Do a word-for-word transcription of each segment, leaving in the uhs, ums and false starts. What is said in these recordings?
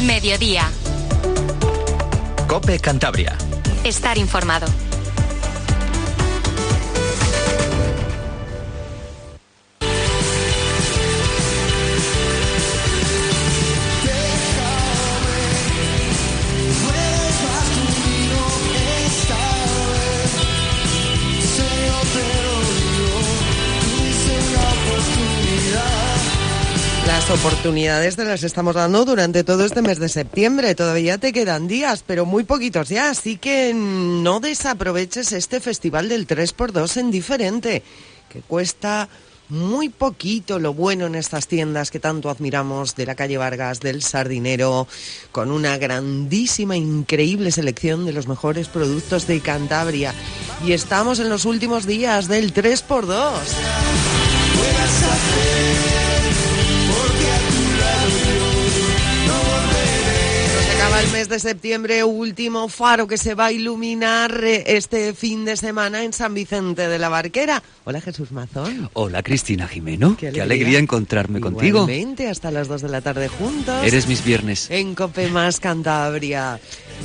Mediodía. COPE Cantabria. Estar informado. Las oportunidades te las estamos dando durante todo este mes de septiembre. Todavía te quedan días, pero muy poquitos ya. Así que no desaproveches este festival del tres por dos en Diferente, que cuesta muy poquito. Lo bueno en estas tiendas que tanto admiramos, de la calle Vargas, del Sardinero, con una grandísima, increíble selección de los mejores productos de Cantabria. Y estamos en los últimos días del tres por dos. El mes de septiembre, último faro que se va a iluminar este fin de semana en San Vicente de la Barquera. Hola, Jesús Mazón. Hola, Cristina Jimeno. Qué alegría, Qué alegría encontrarme Igualmente, contigo. Igualmente, hasta las dos de la tarde juntos. Eres mis viernes. En COPE Más Cantabria.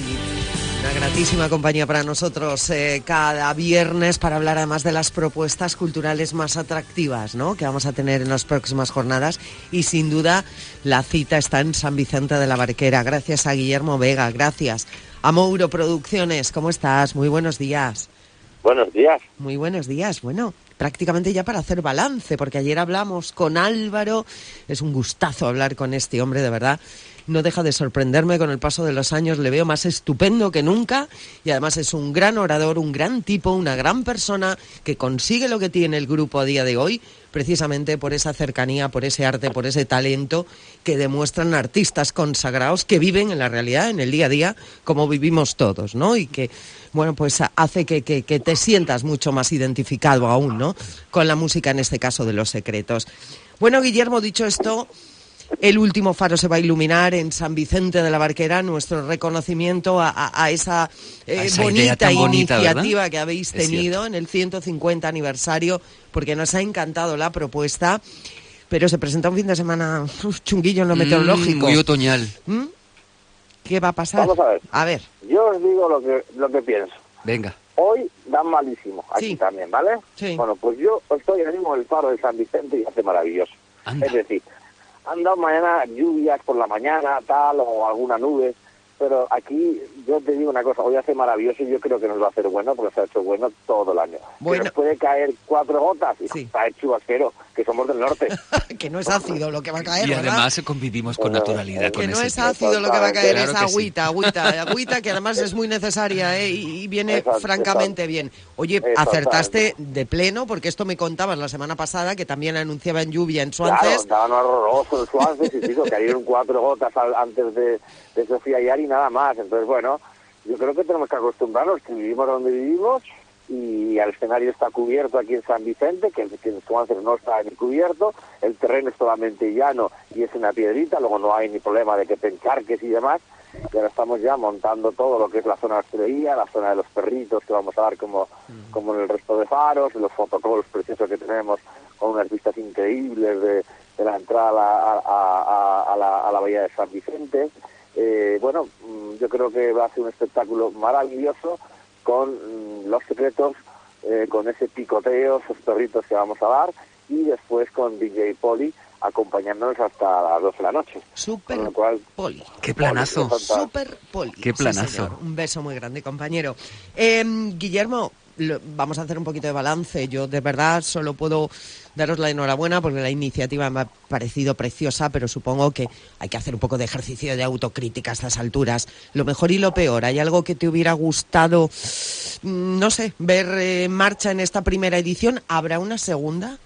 Y una gratísima compañía para nosotros eh, cada viernes para hablar además de las propuestas culturales más atractivas, ¿no?, que vamos a tener en las próximas jornadas. Y sin duda la cita está en San Vicente de la Barquera. Gracias a Guillermo Vega, gracias a Mouro Producciones. ¿Cómo estás? Muy buenos días. Buenos días. Muy buenos días. Bueno, prácticamente ya para hacer balance, porque ayer hablamos con Álvaro. Es un gustazo hablar con este hombre, de verdad. No deja de sorprenderme con el paso de los años, le veo más estupendo que nunca y además es un gran orador, un gran tipo, una gran persona que consigue lo que tiene el grupo a día de hoy precisamente por esa cercanía, por ese arte, por ese talento que demuestran artistas consagrados que viven en la realidad, en el día a día, como vivimos todos, ¿no? Y que, bueno, pues hace que, que, que te sientas mucho más identificado aún, ¿no?, con la música, en este caso de Los Secretos. Bueno, Guillermo, dicho esto, el último faro se va a iluminar en San Vicente de la Barquera. Nuestro reconocimiento a, a, a esa, eh, a esa bonita bonita, iniciativa, ¿verdad?, que habéis tenido en el ciento cincuenta aniversario, porque nos ha encantado la propuesta, pero se presenta un fin de semana uf, chunguillo en lo mm, meteorológico. Muy otoñal. ¿Mm? ¿Qué va a pasar? Vamos a ver. A ver. Yo os digo lo que lo que pienso. Venga. Hoy dan malísimo, aquí Sí. también, ¿vale? Sí. Bueno, pues yo estoy ahora mismo en el faro de San Vicente y hace maravilloso. Anda. Es decir, han dado mañana lluvias por la mañana, tal, o alguna nube, pero aquí yo te digo una cosa, hoy hace maravilloso y yo creo que nos va a hacer bueno, porque se ha hecho bueno todo el año. Bueno. Que nos puede caer cuatro gotas y Sí. está hecho chubasquero, que somos del norte. Que no es ácido lo que va a caer, Y ¿verdad? además convivimos con Bueno, naturalidad que con Que no ese es tiempo. ácido lo que va a caer, Claro es que sí. agüita, agüita, agüita, que además es muy necesaria, ¿eh? y y viene Exacto, francamente exacto. bien. Oye, Exactamente. acertaste de pleno, porque esto me contabas la semana pasada, que también anunciaban lluvia en Claro, Suances. estaban horrorosos el Suances y digo, cayeron cuatro gotas al- antes de, de Sofía y Ari, nada más. Entonces, bueno, yo creo que tenemos que acostumbrarnos, que vivimos donde vivimos y el escenario está cubierto aquí en San Vicente, que, que en Suances no está ni cubierto, el terreno es totalmente llano y es una piedrita, luego no hay ni problema de que te encharques y demás. Y ahora estamos ya montando todo lo que es la zona de hostelería, la zona de los perritos que vamos a dar como, como en el resto de faros, los fotocolos preciosos que tenemos con unas vistas increíbles de, de la entrada a la, a, a, a la, a la bahía de San Vicente. Eh, bueno, yo creo que va a ser un espectáculo maravilloso con mm, Los Secretos, eh, con ese picoteo, esos perritos que vamos a dar, y después con D J Poli acompañándonos hasta las doce de la noche. Super Con lo cual, Poli. Qué planazo. Poli, Super Poli. Qué Sí, planazo. señor. Un beso muy grande, compañero. Eh, Guillermo, lo- vamos a hacer un poquito de balance. Yo de verdad solo puedo daros la enhorabuena porque la iniciativa me ha parecido preciosa, pero supongo que hay que hacer un poco de ejercicio de autocrítica a estas alturas. Lo mejor y lo peor. ¿Hay algo que te hubiera gustado, mm, no sé, ver eh, en marcha en esta primera edición? ¿Habrá una segunda?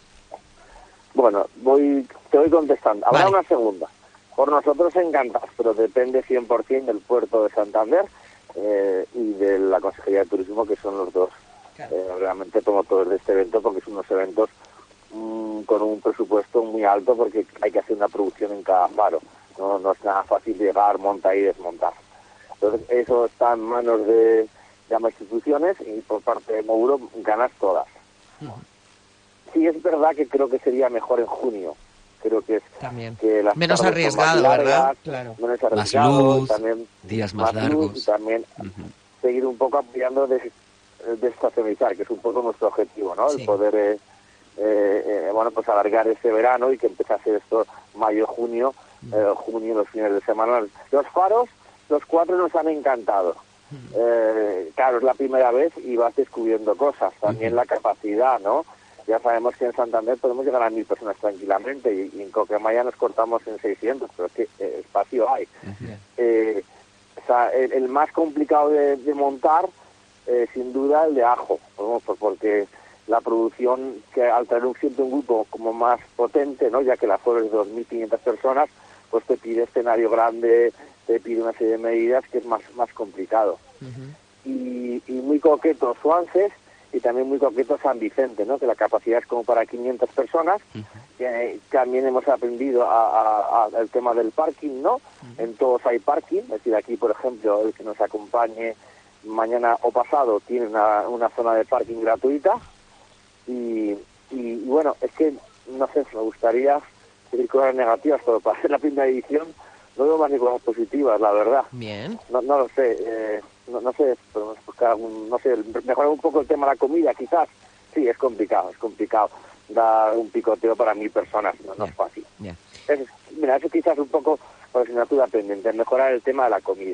bueno, voy, te voy contestando. Habrá Vale. una segunda. Por nosotros encantados, pero depende cien por ciento del puerto de Santander eh, y de la Consejería de Turismo, que son los dos Claro. eh, realmente promotores de este evento, porque son unos eventos mm, con un presupuesto muy alto, porque hay que hacer una producción en cada faro. No, no es nada fácil llegar, montar y desmontar. Entonces, eso está en manos de, de ambas instituciones y por parte de Mouro ganas todas. Sí, es verdad que creo que sería mejor en junio, creo que es También. que las Menos tardes son arriesgado, más ¿verdad? largas, Claro. menos Más arriesgado, luz, también días más, más largos. luz, y también Ujú. seguir un poco apoyando de desestacionalizar, que es un poco nuestro objetivo, ¿no? Sí. El poder, eh, eh, eh, bueno, pues alargar ese verano y que empiece a hacer esto mayo, junio, eh, junio, los fines de semana. Los faros, los cuatro nos han encantado. Eh, claro, es la primera vez y vas descubriendo cosas. También la capacidad, ¿no? Ya sabemos que en Santander podemos llegar a mil personas tranquilamente y, y en Coquemaya nos cortamos en seiscientos, pero es que eh, espacio hay. Eh, o sea, el, el más complicado de, de montar, eh, sin duda, el de Ajo, ¿no? Por- porque la producción, que al traer un, siempre un grupo como más potente, ¿no? Ya que la foro es de dos mil quinientas personas, pues te pide escenario grande, te pide una serie de medidas que es más, más complicado. Y, y muy coqueto Suances y también muy coqueto San Vicente, ¿no? Que la capacidad es como para quinientas personas. Que, eh, también hemos aprendido a, a- a el tema del parking, ¿no? En todos hay parking, es decir, aquí, por ejemplo, el que nos acompañe mañana o pasado tiene una, una zona de parking gratuita. Y, y, y bueno, es que, no sé, me gustaría decir cosas negativas, pero para hacer la primera edición no veo más ni cosas positivas, la verdad. Bien. No, no lo sé, eh, no, no sé, podemos buscar un, no sé, mejorar un poco el tema de la comida, quizás. Sí, es complicado, es complicado dar un picoteo para mil personas, no, no es fácil. Ya. Es- mira, eso quizás un poco por asignatura pendiente, mejorar el tema de la comida.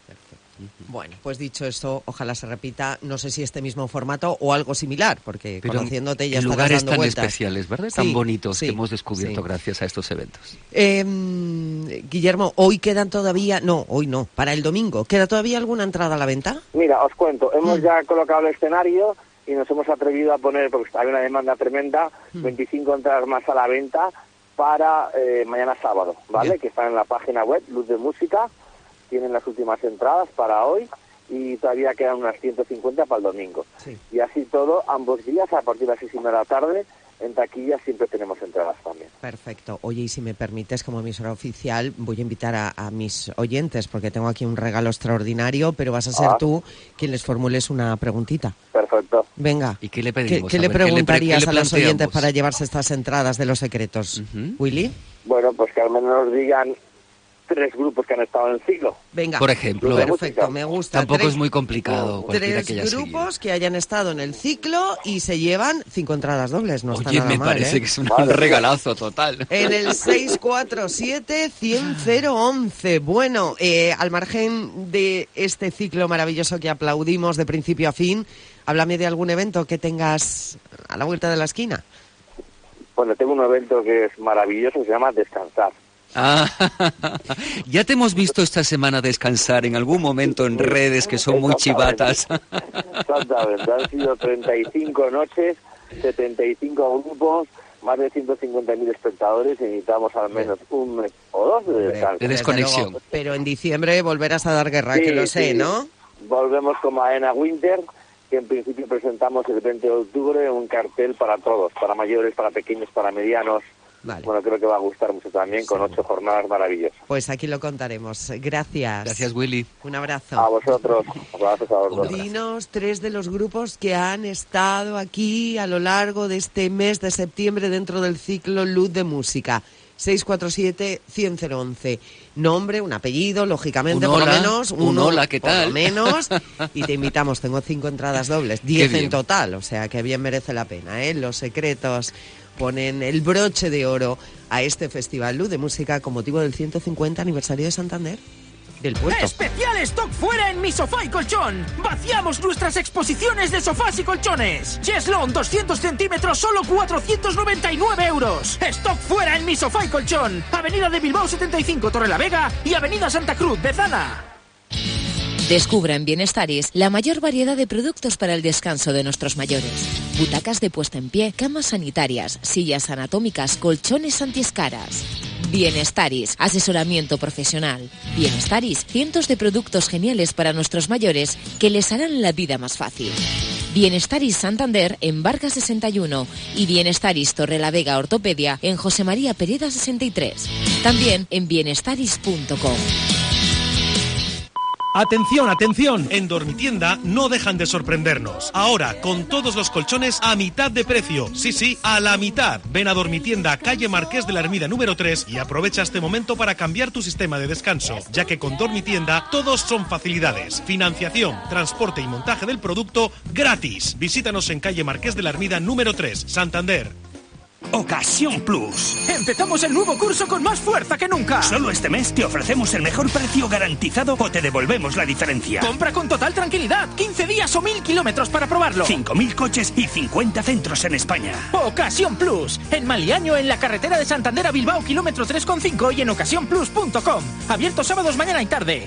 Bueno, pues dicho esto, ojalá se repita, no sé si este mismo formato o algo similar, porque Pero conociéndote ya en estarás lugares dando tan vueltas. especiales, ¿verdad? Sí, Tan bonitos sí, que hemos descubierto sí. gracias a estos eventos. Eh, Guillermo, hoy quedan todavía, no, hoy no, para el domingo, ¿queda todavía alguna entrada a la venta? Mira, os cuento, hemos Mm. ya colocado el escenario y nos hemos atrevido a poner, porque hay una demanda tremenda, Mm. veinticinco entradas más a la venta para eh, mañana sábado, ¿vale? Bien. Que están en la página web, Luz de Música, tienen las últimas entradas para hoy y todavía quedan unas ciento cincuenta para el domingo. Sí. Y así todo, ambos días, a partir de las seis y media de la tarde, en taquilla siempre tenemos entradas también. Perfecto. Oye, y si me permites, como emisora oficial, voy a invitar a, a mis oyentes, porque tengo aquí un regalo extraordinario, pero vas a ser Ah. tú quien les formules una preguntita. Perfecto. Venga. ¿Y qué le ¿Qué, pedimos? qué A le ver, ¿qué le pre- preguntarías qué le a los oyentes planteamos? para llevarse estas entradas de los secretos? Ujú. Willy, Bueno, pues que al menos nos digan tres grupos que han estado en el ciclo. venga. Por ejemplo. Perfecto, me gusta. Tampoco Tres- es muy complicado cualquiera Tres que haya seguido. grupos que hayan estado en el ciclo y se llevan cinco entradas dobles. No está Oye, nada me mal, parece ¿eh? que es un Vale. regalazo total. En el seis cuatro siete, cien cero once. Bueno, eh, al margen de este ciclo maravilloso que aplaudimos de principio a fin, háblame de algún evento que tengas a la vuelta de la esquina. Bueno, tengo un evento que es maravilloso, que se llama Descansar. Ah, ya te hemos visto esta semana descansar en algún momento en redes que son muy chivatas. Exactamente, han sido treinta y cinco noches, setenta y cinco grupos, más de ciento cincuenta mil espectadores y necesitamos al menos un mes o dos de Hombre, descanso. de desde desconexión. luego. Pero en diciembre volverás a dar guerra, Sí, que lo sé, sí. ¿no? Volvemos con Maena Winter, que en principio presentamos el veinte de octubre un cartel para todos, para mayores, para pequeños, para medianos. Vale. Bueno, creo que va a gustar mucho también, con Seguro. ocho jornadas maravillosas. Pues aquí lo contaremos. Gracias. Gracias, Willy. Un abrazo. A vosotros, abrazos a vosotros. Dinos tres de los grupos que han estado aquí a lo largo de este mes de septiembre dentro del ciclo Luz de Música. seis cuatro siete, cien cero once. Nombre, un apellido, lógicamente, Un por hola, lo menos. un uno, hola, ¿qué por tal? lo menos. Y te invitamos, tengo cinco entradas dobles, diez bien. en total, o sea que bien merece la pena, ¿eh? Los secretos ponen el broche de oro a este Festival Luz de Música con motivo del ciento cincuenta aniversario de Santander. Del puerto. ¡Especial stock fuera en Mi Sofá y Colchón! ¡Vaciamos nuestras exposiciones de sofás y colchones! Cheslon doscientos centímetros, solo cuatrocientos noventa y nueve euros. ¡Stock fuera en Mi Sofá y Colchón! Avenida de Bilbao setenta y cinco, Torrelavega y Avenida Santa Cruz, Bezana. Descubra en Bienestaris la mayor variedad de productos para el descanso de nuestros mayores. Butacas de puesta en pie, camas sanitarias, sillas anatómicas, colchones antiescaras. Bienestaris, asesoramiento profesional. Bienestaris, cientos de productos geniales para nuestros mayores que les harán la vida más fácil. Bienestaris Santander en Vargas sesenta y uno y Bienestaris Torrelavega Ortopedia en José María Pereda sesenta y tres. También en bienestaris punto com. Atención, atención, en Dormitienda no dejan de sorprendernos. Ahora, con todos los colchones a mitad de precio. Sí, sí, a la mitad. Ven a Dormitienda, calle Marqués de la Hermida número tres y aprovecha este momento para cambiar tu sistema de descanso, ya que con Dormitienda todos son facilidades. Financiación, transporte y montaje del producto gratis. Visítanos en calle Marqués de la Hermida número tres, Santander. Ocasión Plus. Empezamos el nuevo curso con más fuerza que nunca. Solo este mes te ofrecemos el mejor precio garantizado o te devolvemos la diferencia. Compra con total tranquilidad. quince días o mil kilómetros para probarlo. cinco mil coches y cincuenta centros en España. Ocasión Plus. En Maliaño, en la carretera de Santander a Bilbao, kilómetro tres coma cinco y en ocasión plus punto com. Abierto sábados, mañana y tarde.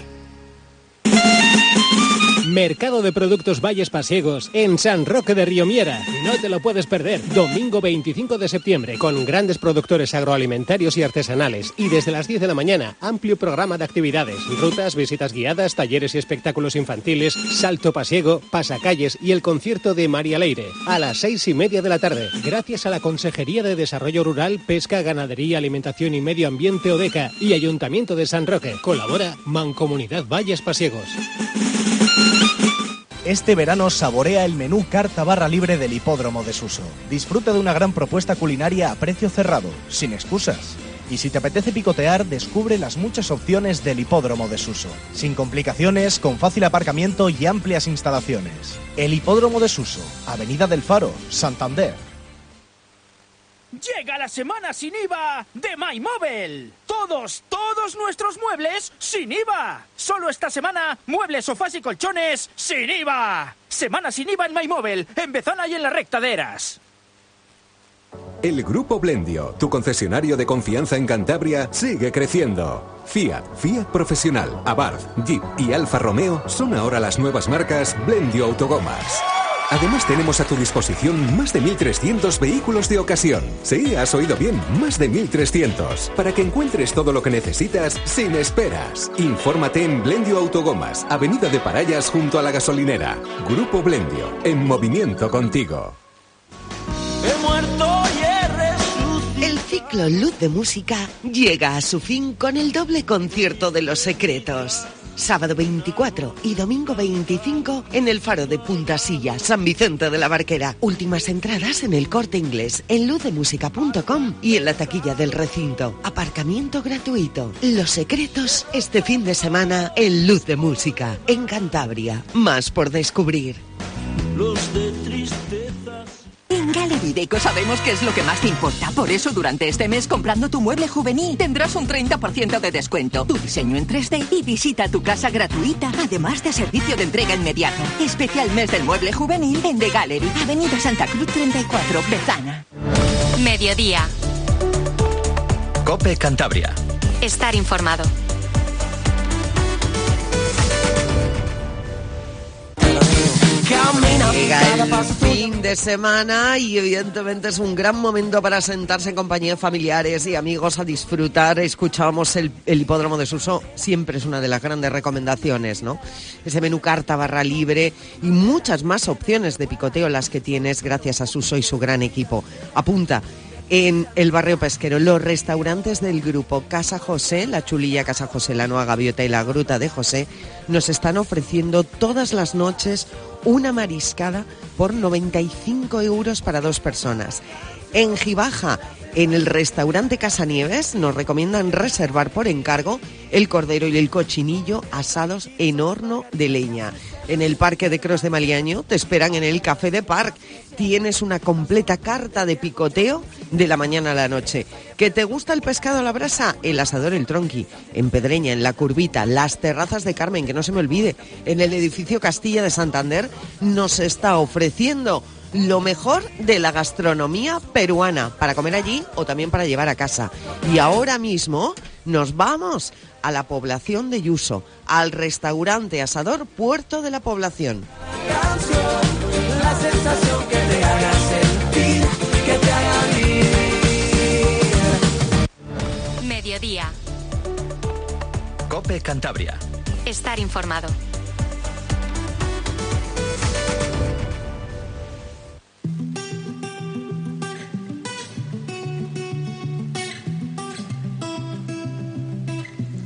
Mercado de Productos Valles Pasiegos en San Roque de Riomiera. No te lo puedes perder. Domingo veinticinco de septiembre con grandes productores agroalimentarios y artesanales. Y desde las diez de la mañana, amplio programa de actividades. Rutas, visitas guiadas, talleres y espectáculos infantiles, salto pasiego, pasacalles y el concierto de María Leire. A las seis y media de la tarde. Gracias a la Consejería de Desarrollo Rural, Pesca, Ganadería, Alimentación y Medio Ambiente Odeca y Ayuntamiento de San Roque. Colabora Mancomunidad Valles Pasiegos. Este verano saborea el menú carta barra libre del Hipódromo de Suso. Disfruta de una gran propuesta culinaria a precio cerrado, sin excusas. Y si te apetece picotear, descubre las muchas opciones del Hipódromo de Suso. Sin complicaciones, con fácil aparcamiento y amplias instalaciones. El Hipódromo de Suso, Avenida del Faro, Santander. Llega la semana sin I V A de MyMobile. Todos, todos nuestros muebles sin I V A. Solo esta semana, muebles, sofás y colchones sin I V A. Semana sin I V A en MyMobile, en Bezana y en la recta de Eras. El Grupo Blendio, tu concesionario de confianza en Cantabria, sigue creciendo. Fiat, Fiat Profesional, Abarth, Jeep y Alfa Romeo son ahora las nuevas marcas Blendio Autogomas. Además tenemos a tu disposición más de mil trescientos vehículos de ocasión. Sí, has oído bien, más de mil trescientos. Para que encuentres todo lo que necesitas sin esperas. Infórmate en Blendio Autogomas, Avenida de Parayas junto a la gasolinera. Grupo Blendio, en movimiento contigo. He muerto y he resucitado. El ciclo Luz de Música llega a su fin con el doble concierto de Los Secretos. Sábado veinticuatro y domingo veinticinco en el Faro de Punta Silla, San Vicente de la Barquera. Últimas entradas en el Corte Inglés, en luz de música punto com y en la taquilla del recinto. Aparcamiento gratuito. Los Secretos este fin de semana en Luz de Música, en Cantabria. Más por descubrir. Los de tristezas. En Gallery Deco sabemos qué es lo que más te importa. Por eso, durante este mes, comprando tu mueble juvenil, tendrás un treinta por ciento de descuento, tu diseño en tres D y visita tu casa gratuita, además de servicio de entrega inmediato. Especial mes del mueble juvenil en The Gallery, Avenida Santa Cruz treinta y cuatro, Bezana. Mediodía. COPE Cantabria. Estar informado. Llega el fin de semana y evidentemente es un gran momento para sentarse en compañía de familiares y amigos a disfrutar. Escuchábamos el, el Hipódromo de Suso, siempre es una de las grandes recomendaciones, ¿no? Ese menú carta barra libre y muchas más opciones de picoteo las que tienes gracias a Suso y su gran equipo. Apunta. En el barrio pesquero, los restaurantes del grupo Casa José, la Chulilla Casa José, la Nueva Gaviota y la Gruta de José, nos están ofreciendo todas las noches una mariscada por noventa y cinco euros para dos personas. En Gibaja, en el restaurante Casanieves, nos recomiendan reservar por encargo el cordero y el cochinillo asados en horno de leña. En el Parque de Cros de Maliaño te esperan en el Café de Parc. Tienes una completa carta de picoteo de la mañana a la noche. ¿Que te gusta el pescado a la brasa? El Asador El Tronqui. En Pedreña, en La Curvita, las terrazas de Carmen, que no se me olvide, en el edificio Castilla de Santander, nos está ofreciendo lo mejor de la gastronomía peruana para comer allí o también para llevar a casa. Y ahora mismo nos vamos a la población de Yuso, al restaurante Asador Puerto de la Población. La sensación que te haga sentir, que te haga vivir. Mediodía. COPE Cantabria. Estar informado.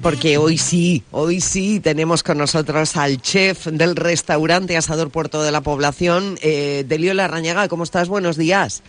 porque hoy sí, hoy sí tenemos con nosotros al chef del restaurante Asador Puerto de la Población, eh, Delio Larrañaga. ¿Cómo estás? Buenos días.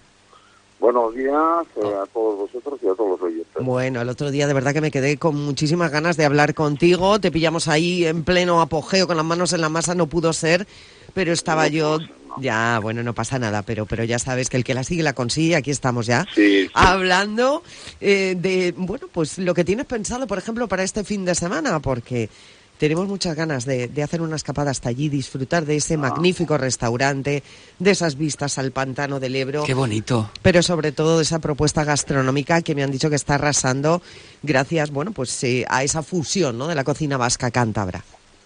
Buenos días eh, a todos vosotros y a todos los oyentes. Bueno, el otro día de verdad que me quedé con muchísimas ganas de hablar contigo. Te pillamos ahí en pleno apogeo con las manos en la masa, no pudo ser, pero estaba no, yo... No. Ya, bueno, no pasa nada, pero pero ya sabes que el que la sigue la consigue. Aquí estamos ya sí, sí. hablando eh, de, bueno, pues lo que tienes pensado, por ejemplo, para este fin de semana, porque tenemos muchas ganas de, de hacer una escapada hasta allí, disfrutar de ese ah. magnífico restaurante, de esas vistas al pantano del Ebro. ¡Qué bonito! Pero sobre todo de esa propuesta gastronómica que me han dicho que está arrasando gracias, bueno, pues eh, a esa fusión, ¿no?, de la cocina vasca cántabra.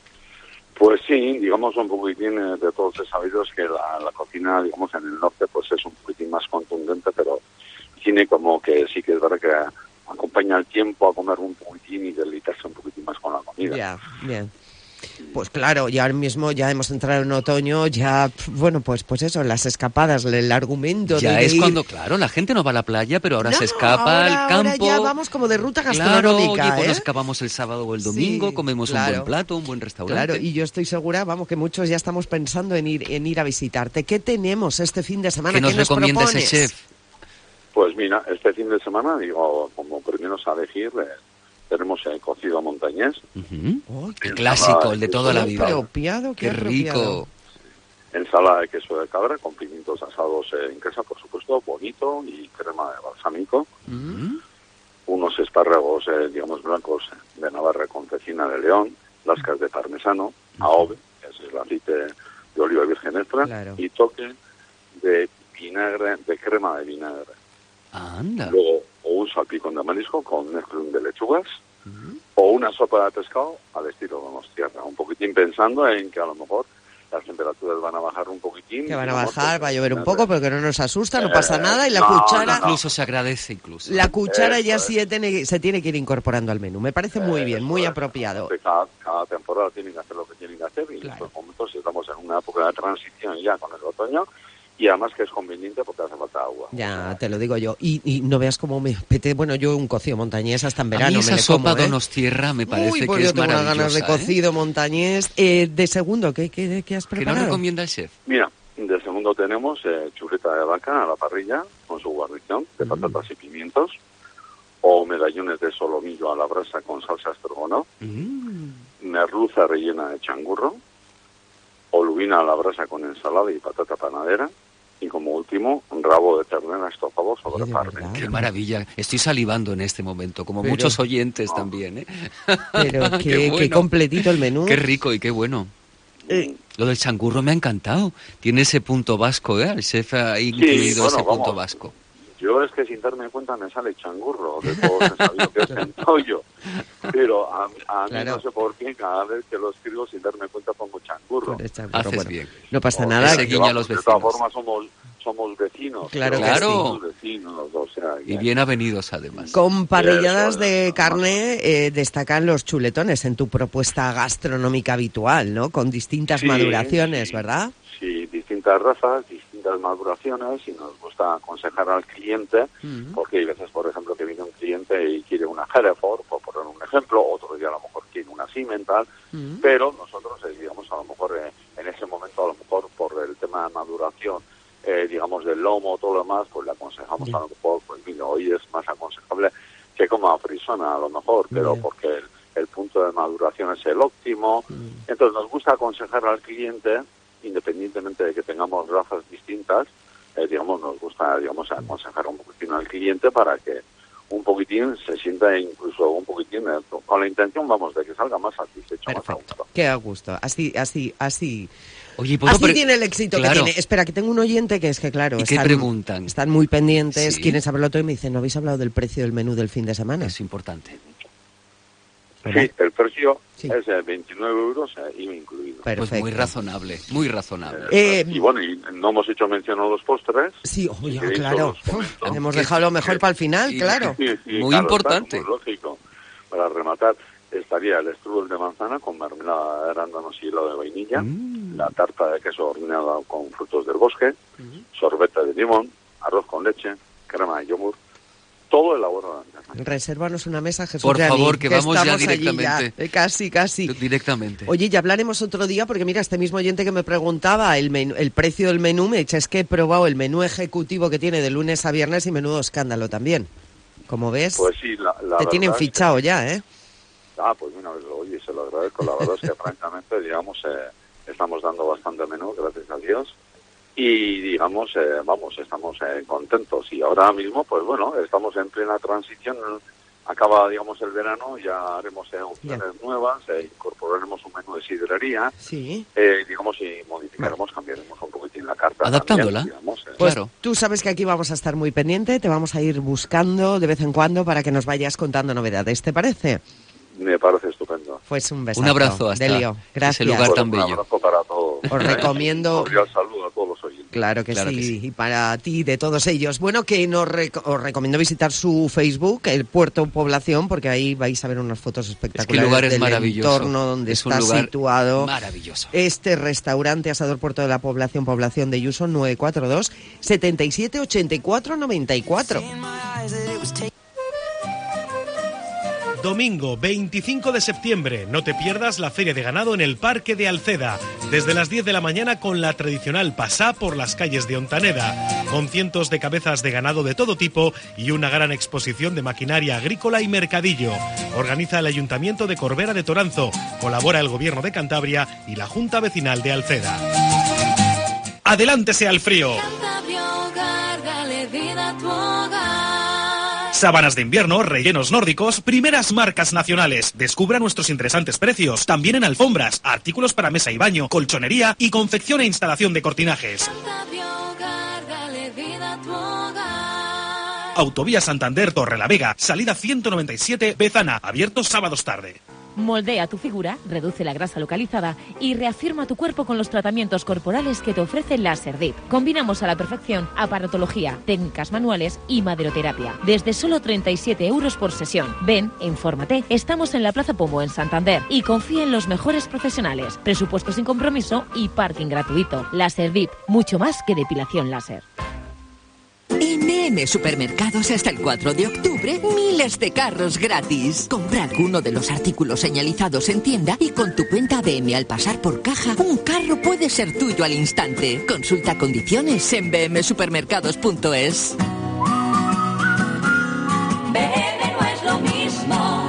Pues sí, digamos un poquitín eh, de todos es sabidos que la, la cocina, digamos, en el norte pues es un poquitín más contundente, pero tiene como que sí que es verdad que acompaña el tiempo a comer un poquitín y deleitarse un poquitín más con la comida. Ya, bien. Pues claro, ya ahora mismo ya hemos entrado en otoño, ya, bueno, pues pues eso, las escapadas, el argumento ya de es ir... cuando, claro, la gente no va a la playa, pero ahora no, se escapa ahora, al campo. Ahora ya vamos como de ruta gastronómica, claro, oye, pues ¿eh? nos escapamos el sábado o el domingo, sí, comemos claro, un buen plato, un buen restaurante. Claro, y yo estoy segura, vamos, que muchos ya estamos pensando en ir en ir a visitarte. ¿Qué tenemos este fin de semana? ¿Qué nos, ¿Qué nos recomienda propones? ese chef? Pues mira, este fin de semana, digo, como primeros a elegir... Eh, tenemos el cocido montañés. Uh-huh. Oh, el clásico, el de toda la vida. Apropiado, qué, qué rico. Ensalada de queso de cabra con pimientos asados en casa, por supuesto, bonito, y crema de balsámico. Uh-huh. Unos espárragos, eh, digamos, blancos de Navarra con cecina de león, lascas de parmesano, uh-huh. aove, que es el aceite de oliva virgen extra, claro. y toque de vinagre, de crema de vinagre. Anda. Luego, o un salpicón de marisco con mezclón de lechugas, uh-huh. o una sopa de pescado al estilo Donostierra, un poquitín pensando en que a lo mejor las temperaturas van a bajar un poquitín. Que van a bajar, va a llover un poco, pero que no nos asusta, no eh, pasa nada, y la no, cuchara... No, no. Incluso se agradece, incluso. La cuchara Eso ya es. sí tiene, se tiene que ir incorporando al menú, me parece muy eh, bien, muy es. apropiado. Cada, cada temporada tienen que hacer lo que tienen que hacer, y claro. en estos momentos estamos en una época de transición ya con el otoño, y además que es conveniente porque hace falta agua. Ya, te lo digo yo. Y, y no veas cómo me apetece. Bueno, yo un cocido montañés hasta en verano. A mí esa me le sopa como, ¿eh? Donostierra me parece Uy, pues que yo es tengo unas maravillosa. ganas de cocido ¿eh? montañés. Eh, de segundo, ¿qué, qué, qué has preparado? ¿Qué nos recomienda el chef? Mira, de segundo tenemos eh, chuleta de vaca a la parrilla con su guarnición de mm. patatas y pimientos, o medallones de solomillo a la brasa con salsa estrogonoff, mm. merluza rellena de changurro, o lubina a la brasa con ensalada y patata panadera, y como último, un rabo de ternera estofado sobre parmen. ¡Qué maravilla! Estoy salivando en este momento, como pero, muchos oyentes no. también, ¿eh? Pero qué, qué, bueno. qué completito el menú. ¡Qué rico y qué bueno! Eh. Lo del changurro me ha encantado. Tiene ese punto vasco, ¿eh? El chef ha incluido sí, bueno, ese punto vamos. vasco. Yo es que sin darme cuenta me sale changurro, de todos he sabido que es centollo. Pero a, a claro. mí no sé por qué, cada vez que lo escribo sin darme cuenta pongo changurro. changurro. Haces bueno, bien. No pasa o nada. Que guiña a los vecinos. De todas formas somos, somos vecinos. Claro, claro. Somos vecinos, o sea, y bien avenidos además. Con parrilladas de carne eh, destacan los chuletones en tu propuesta gastronómica habitual, ¿no? Con distintas sí, maduraciones, sí. ¿verdad? Sí, distintas razas, distintas maduraciones, y nos gusta aconsejar al cliente, uh-huh. porque hay veces, por ejemplo, que viene un cliente y quiere una Hereford, por poner un ejemplo, otro día a lo mejor quiere una Simmental, uh-huh. pero nosotros, eh, digamos, a lo mejor eh, en ese momento, a lo mejor por el tema de maduración, eh, digamos, del lomo, todo lo demás, pues le aconsejamos uh-huh. a lo mejor, pues mira, hoy es más aconsejable que coma frisona, a lo mejor, pero uh-huh. porque el, el punto de maduración es el óptimo. Uh-huh. Entonces nos gusta aconsejar al cliente, independientemente de que tengamos razas distintas, eh, digamos, nos gusta, digamos, aconsejar un poquitín al cliente para que un poquitín se sienta incluso un poquitín, eh, con la intención, vamos, de que salga más satisfecho. Perfecto, más a gusto. Qué a gusto, así, así, así. Oye, así pre- tiene el éxito claro. que tiene. Espera, que tengo un oyente que es que, claro, ¿Y están, qué preguntan? Están muy pendientes, ¿Sí? quieren saberlo todo y me dicen, ¿no habéis hablado del precio del menú del fin de semana? Es importante. ¿verdad? Sí, el precio sí. es de veintinueve euros, eh, I V A incluido. Perfecto. Pues muy razonable, muy razonable. Eh, y bueno, y no hemos hecho mención a los postres. Sí, oh, ya, si claro. Uf, hemos dejado lo mejor para el final, y, claro. Sí, sí, muy claro, importante. Está, muy lógico. Para rematar, estaría el strudel de manzana con mermelada de arándanos y helado de vainilla, mm. la tarta de queso horneada con frutos del bosque, mm. sorbete de limón, arroz con leche, crema de yogur, todo elaborado en casa. Resérvanos una mesa, Jesús. Por Reani, favor, que, que vamos ya estamos allí directamente. ya, eh, casi, casi. Directamente. Oye, ya hablaremos otro día, porque mira, este mismo oyente que me preguntaba el, menú, el precio del menú, me dice, es que he probado el menú ejecutivo que tiene de lunes a viernes y menudo escándalo también. Como ves, Pues sí, la, la te tienen verdad es fichado que- ya, ¿eh? Ah, pues mira, oye, se lo agradezco. La verdad es que francamente, digamos, eh, estamos dando bastante menú, gracias a Dios. Y digamos, eh, vamos, estamos eh, contentos. Y ahora mismo, pues bueno, estamos en plena transición. Acaba, digamos, el verano, ya haremos eh, opciones Ya. nuevas, eh, incorporaremos un menú de sidrería, Sí. eh, digamos, y modificaremos, cambiaremos un poquitín la carta. Adaptándola. también, digamos, eh. Pues Claro. tú sabes que aquí vamos a estar muy pendiente, te vamos a ir buscando de vez en cuando para que nos vayas contando novedades, ¿te parece? Me parece estupendo. Pues un besazo. Un abrazo hasta Delio, gracias. ese lugar Pues tan un bello. abrazo para todos. Os recomiendo- Un cordial saludo a todos los oyentes. Claro que, Claro sí, que sí. y para ti, de todos ellos. Bueno, que nos rec- os recomiendo visitar su Facebook, el Puerto Población, porque ahí vais a ver unas fotos espectaculares lugar es del maravilloso. entorno donde Es un está lugar situado maravilloso. este restaurante Asador Puerto de la Población, Población de Yuso, nueve cuatro dos, setenta y siete, ochenta y cuatro, noventa y cuatro. Domingo veinticinco de septiembre, no te pierdas la Feria de Ganado en el Parque de Alceda, desde las diez de la mañana con la tradicional pasá por las calles de Ontaneda, con cientos de cabezas de ganado de todo tipo y una gran exposición de maquinaria agrícola y mercadillo. Organiza el Ayuntamiento de Corbera de Toranzo, colabora el Gobierno de Cantabria y la Junta Vecinal de Alceda. ¡Adelántese al frío! Sábanas de invierno, rellenos nórdicos, primeras marcas nacionales. Descubra nuestros interesantes precios. También en alfombras, artículos para mesa y baño, colchonería y confección e instalación de cortinajes. Autovía Santander Torrelavega, salida ciento noventa y siete, Bezana, abierto sábados tarde. Moldea tu figura, reduce la grasa localizada y reafirma tu cuerpo con los tratamientos corporales que te ofrece Laserdip. Combinamos a la perfección aparatología, técnicas manuales y maderoterapia. Desde solo treinta y siete euros por sesión. Ven, e infórmate. Estamos en la Plaza Pombo en Santander y confía en los mejores profesionales. Presupuesto sin compromiso y parking gratuito. Laserdip, mucho más que depilación láser. En B M Supermercados hasta el cuatro de octubre, miles de carros gratis. Compra alguno de los artículos señalizados en tienda y con tu cuenta B M al pasar por caja, un carro puede ser tuyo al instante. Consulta condiciones en b m supermercados punto es. B M no es lo mismo.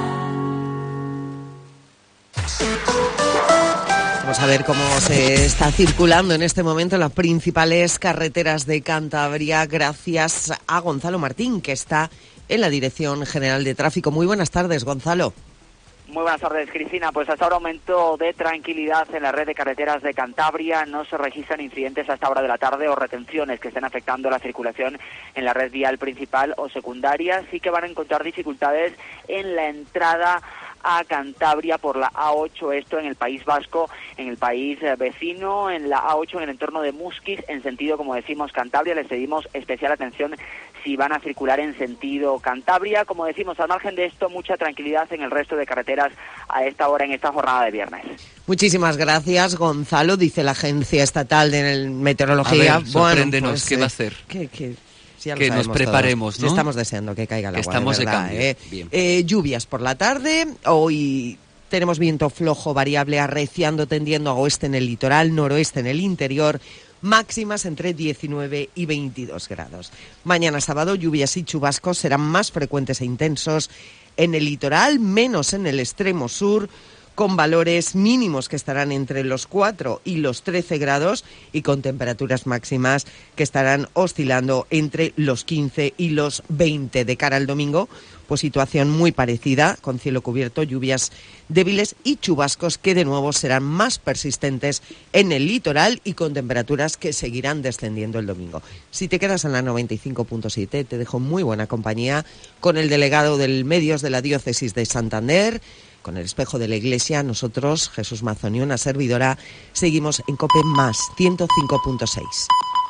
Vamos a ver cómo se está circulando en este momento en las principales carreteras de Cantabria, gracias a Gonzalo Martín, que está en la Dirección General de Tráfico. Muy buenas tardes, Gonzalo. Muy buenas tardes, Cristina. Pues hasta ahora aumento de tranquilidad en la red de carreteras de Cantabria. No se registran incidentes a esta hora de la tarde o retenciones que estén afectando la circulación en la red vial principal o secundaria. Sí que van a encontrar dificultades en la entrada a Cantabria por la A ocho, esto en el País Vasco, en el país vecino, en la A ocho en el entorno de Musquis, en sentido, como decimos, Cantabria. Les pedimos especial atención si van a circular en sentido Cantabria. Como decimos, al margen de esto, mucha tranquilidad en el resto de carreteras a esta hora, en esta jornada de viernes. Muchísimas gracias, Gonzalo. Dice la Agencia Estatal de Meteorología. A ver, sorpréndenos, bueno, pues, ¿qué va a eh, hacer? Que, que, ya lo Que nos sabemos preparemos, todos. ¿no? Sí, estamos deseando que caiga el Que agua, estamos de de verdad, cambio. ¿eh? Bien. Eh, lluvias por la tarde. Hoy tenemos viento flojo variable arreciando, tendiendo a oeste en el litoral, noroeste en el interior. Máximas entre diecinueve y veintidós grados. Mañana sábado, lluvias y chubascos serán más frecuentes e intensos en el litoral, menos en el extremo sur, con valores mínimos que estarán entre los cuatro y los trece grados y con temperaturas máximas que estarán oscilando entre los quince y los veinte. De cara al domingo, pues situación muy parecida, con cielo cubierto, lluvias débiles y chubascos que de nuevo serán más persistentes en el litoral y con temperaturas que seguirán descendiendo el domingo. Si te quedas en la noventa y cinco punto siete, te dejo muy buena compañía con el delegado del Medios de la Diócesis de Santander, con el espejo de la Iglesia. Nosotros, Jesús Mazón y una servidora, seguimos en COPE más ciento cinco punto seis.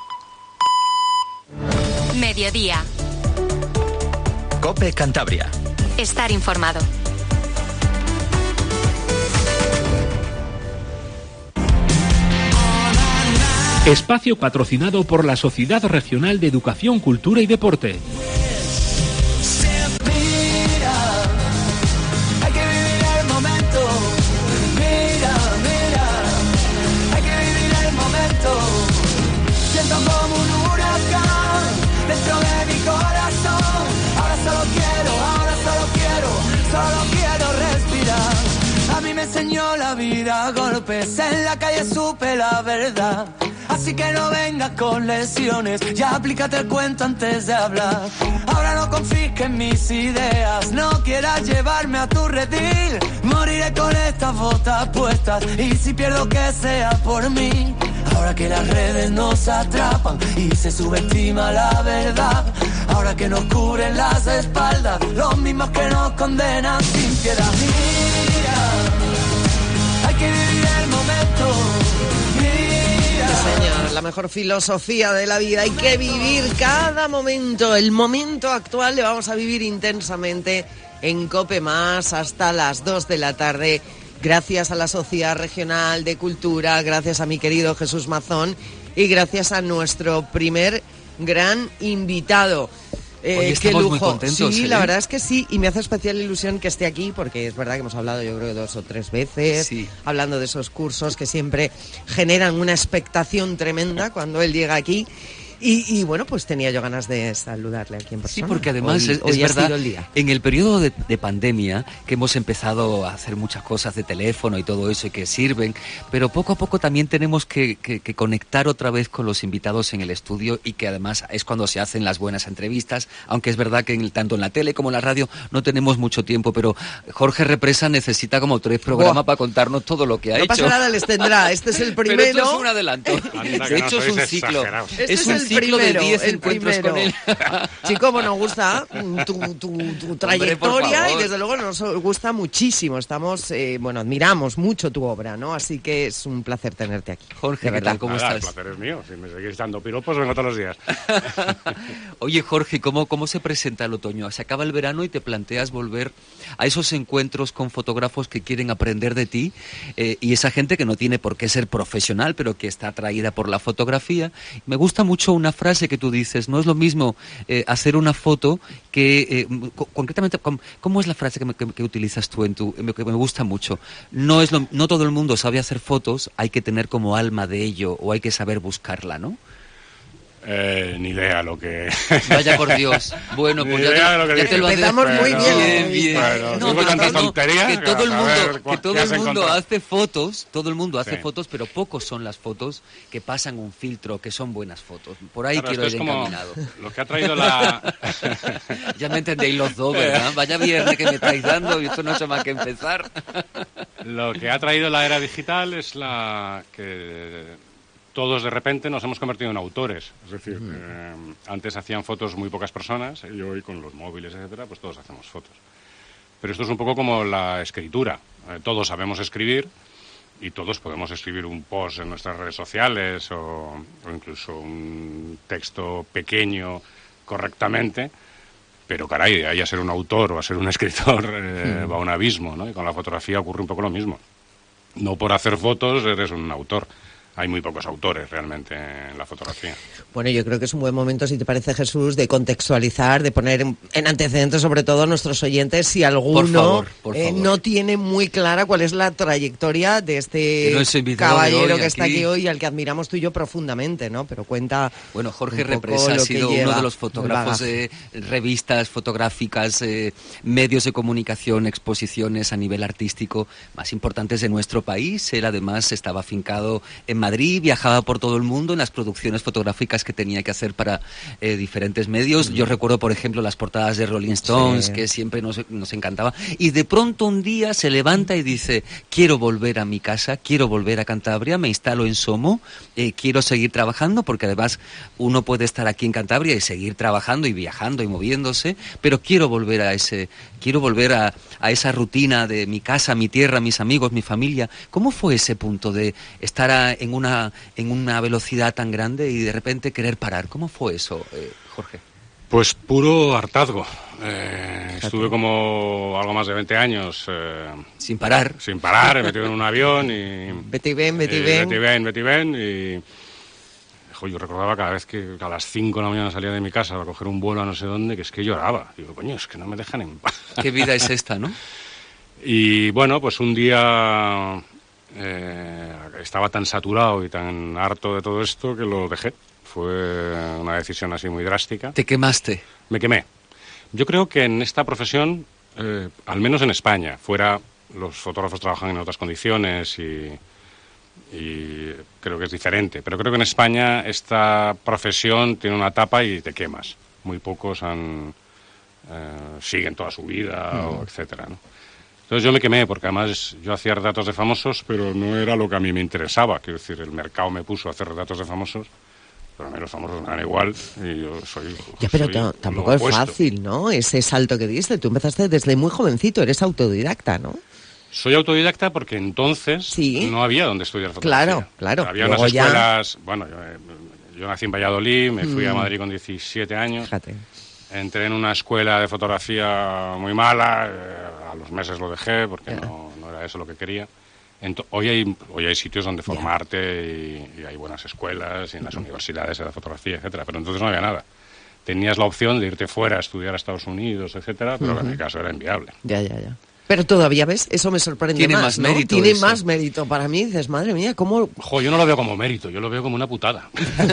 Mediodía. COPE Cantabria. Estar informado. Espacio patrocinado por la Sociedad Regional de Educación, Cultura y Deporte. vida a golpes, en la calle supe la verdad. Así que no vengas con lesiones, ya aplícate el cuento antes de hablar. Ahora no confisques mis ideas, no quieras llevarme a tu redil. Moriré con estas botas puestas y si pierdo que sea por mí. Ahora que las redes nos atrapan y se subestima la verdad. Ahora que nos cubren las espaldas, los mismos que nos condenan sin piedad. Mira, hay que vivir el momento. Señor, la mejor filosofía de la vida. Hay que vivir cada momento. El momento actual le vamos a vivir intensamente en COPE Más hasta las dos de la tarde. Gracias a la Sociedad Regional de Cultura, gracias a mi querido Jesús Mazón y gracias a nuestro primer gran invitado. Eh, Hoy qué estamos lujo. muy contentos, Sí, ¿eh? la verdad es que sí, y me hace especial ilusión que esté aquí, porque es verdad que hemos hablado yo creo que dos o tres veces, Sí. hablando de esos cursos que siempre generan una expectación tremenda cuando él llega aquí. Y, y bueno, pues tenía yo ganas de saludarle aquí en persona. Sí, porque además Hoy- es, hoy es ha verdad, sido el día. en el periodo de, de pandemia, que hemos empezado a hacer muchas cosas de teléfono y todo eso y que sirven, pero poco a poco también tenemos que, que, que conectar otra vez con los invitados en el estudio y que además es cuando se hacen las buenas entrevistas, aunque es verdad que en el- tanto en la tele como en la radio no tenemos mucho tiempo, pero Jorge Represa necesita como tres programas Buah. para contarnos todo lo que ha No hecho. pasa nada, les tendrá. Este es el primero. Pero esto es un adelanto. Anda, que De no hecho, es sois un ciclo. exagerados. Este es es un el ciclo primero, de diez el encuentros primero. con él. Chico, pues nos gusta tu, tu, tu trayectoria favor. y desde luego nos gusta muchísimo. Estamos, eh, bueno, admiramos mucho tu obra, ¿no? Así que es un placer tenerte aquí. Jorge, de ¿qué verdad. tal? ¿Cómo Nada, estás? El placer es mío. Si me seguís dando piropos, vengo todos los días. Oye, Jorge, ¿cómo, ¿cómo se presenta el otoño? Se acaba el verano y te planteas volver a esos encuentros con fotógrafos que quieren aprender de ti eh, y esa gente que no tiene por qué ser profesional, pero que está atraída por la fotografía. Me gusta mucho una frase que tú dices, no es lo mismo eh, hacer una foto que, eh, co- concretamente, com- ¿cómo es la frase que, me- que- que utilizas tú en tu, que me gusta mucho? No, es lo, no todo el mundo sabe hacer fotos, hay que tener como alma de ello o hay que saber buscarla, ¿no? Eh, ni idea lo que... Vaya por Dios. Bueno, Ni pues ya idea te, de lo que ya dices. te lo Empezamos muy Pero- bien. Bien, bien. Bueno, No, digo pero tanta que no, tontería que todo el a mundo, saber que cuál- todo qué el has mundo encontrado. hace fotos, todo el mundo hace Sí. fotos, pero pocos son las fotos que pasan un filtro, que son buenas fotos. Por ahí Claro, quiero esto ir es como encaminado. lo que ha traído la... Ya me entendéis los dos, ¿verdad? Vaya viernes que me estáis dando y esto no ha hecho más que empezar. Lo que ha traído la era digital es la que todos de repente nos hemos convertido en autores. Es decir, eh, antes hacían fotos muy pocas personas y hoy con los móviles, etcétera, pues todos hacemos fotos. Pero esto es un poco como la escritura. Eh, todos sabemos escribir y todos podemos escribir un post en nuestras redes sociales o, o incluso un texto pequeño correctamente. Pero caray, de ahí a ser un autor o a ser un escritor eh, va un abismo, ¿no? Y con la fotografía ocurre un poco lo mismo. No por hacer fotos eres un autor. Hay muy pocos autores realmente en la fotografía. Bueno, yo creo que es un buen momento, si te parece, Jesús, de contextualizar, de poner en, en antecedentes sobre todo a nuestros oyentes si alguno Por favor, por eh, favor. no tiene muy clara cuál es la trayectoria de De este nuestro invitado de caballero hoy que está aquí. aquí hoy y al que admiramos tú y yo profundamente, ¿no? Pero cuenta Bueno, Jorge un poco Represa ha lo que sido lleva, uno de los el fotógrafos bagaje. de revistas fotográficas, eh, medios de comunicación, exposiciones a nivel artístico más importantes de nuestro país. Él además estaba afincado en Madrid, viajaba por todo el mundo en las producciones fotográficas que tenía que hacer para eh, diferentes medios. Yo recuerdo, por ejemplo, las portadas de Rolling Stones, Sí. que siempre nos, nos encantaba. Y de pronto un día se levanta y dice, quiero volver a mi casa, quiero volver a Cantabria, me instalo en Somo, eh, quiero seguir trabajando, porque además uno puede estar aquí en Cantabria y seguir trabajando y viajando y moviéndose, pero quiero volver a ese, quiero volver a, a esa rutina de mi casa, mi tierra, mis amigos, mi familia. ¿Cómo fue ese punto de estar a- en una en una velocidad tan grande y de repente querer parar? ¿Cómo fue eso, eh, Jorge? Pues puro hartazgo. Eh, estuve como algo más de veinte años... Eh, sin parar. Sin parar, metido en un avión y... Vete y ven, vete y y ven. Vete y ven, vete y ven y... Jo, yo recordaba cada vez que a las cinco de la mañana salía de mi casa a coger un vuelo a no sé dónde, que es que lloraba. Digo, coño, es que no me dejan en paz. ¿Qué vida es esta, no? Y bueno, pues un día eh, estaba tan saturado y tan harto de todo esto que lo dejé. Fue una decisión así muy drástica. ¿Te quemaste? Me quemé. Yo creo que en esta profesión, eh, al menos en España, fuera los fotógrafos trabajan en otras condiciones y, y creo que es diferente. Pero creo que en España esta profesión tiene una etapa y te quemas. Muy pocos han, eh, siguen toda su vida, mm. o etcétera, ¿no? Entonces yo me quemé, porque además yo hacía retratos de famosos, pero no era lo que a mí me interesaba. Quiero decir, el mercado me puso a hacer retratos de famosos, pero a mí los famosos me dan igual y yo soy... Ya, pero soy tampoco es fácil, ¿no? Ese salto que diste. Tú empezaste desde muy jovencito, eres autodidacta, ¿no? Soy autodidacta porque entonces ¿Sí? no había donde estudiar fotografía. Claro, claro. Había Luego unas escuelas... Ya... Bueno, yo, yo nací en Valladolid, me fui mm. a Madrid con diecisiete años. Fíjate. Entré en una escuela de fotografía muy mala, eh, a los meses lo dejé porque yeah. no, no era eso lo que quería. Ento- hoy, hay, hoy hay sitios donde formarte yeah. y, y hay buenas escuelas y en las uh-huh. universidades de fotografía, etcétera. Pero entonces no había nada. Tenías la opción de irte fuera a estudiar a Estados Unidos, etcétera, pero uh-huh. en mi caso era inviable. Ya, ya, ya. Pero todavía, ¿ves? Eso me sorprende Tiene más, más ¿no? mérito. Tiene eso. más mérito. Para mí, dices, madre mía, ¿cómo...? Jo, yo no lo veo como mérito, yo lo veo como una putada.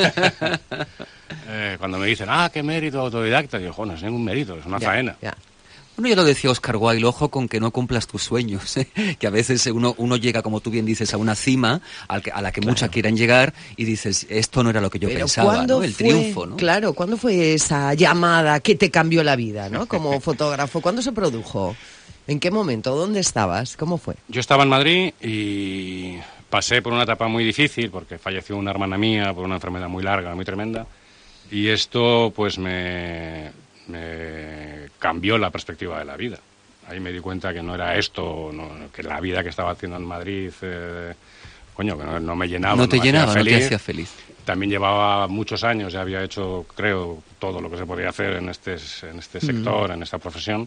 eh, cuando me dicen, ah, qué mérito, autodidacta, digo, jo, no es ningún mérito, es una ya, faena. Ya. Bueno, ya lo decía Oscar Wilde, ojo con que no cumplas tus sueños, ¿eh? Que a veces uno, uno llega, como tú bien dices, a una cima al que, a la que claro. muchas quieren llegar y dices, esto no era lo que yo Pero pensaba, ¿no? El fue, triunfo, ¿no? Claro, ¿cuándo fue esa llamada que te cambió la vida, ¿no? Como fotógrafo, ¿cuándo se produjo? ¿En qué momento? ¿Dónde estabas? ¿Cómo fue? Yo estaba en Madrid y pasé por una etapa muy difícil porque falleció una hermana mía por una enfermedad muy larga, muy tremenda, y esto pues me, me cambió la perspectiva de la vida. Ahí me di cuenta que no era esto, no, que la vida que estaba haciendo en Madrid, eh, coño, que no, no me llenaba. No te no llenaba, no te hacía feliz. También llevaba muchos años, ya había hecho, creo, todo lo que se podía hacer en este, en este sector, mm. en esta profesión.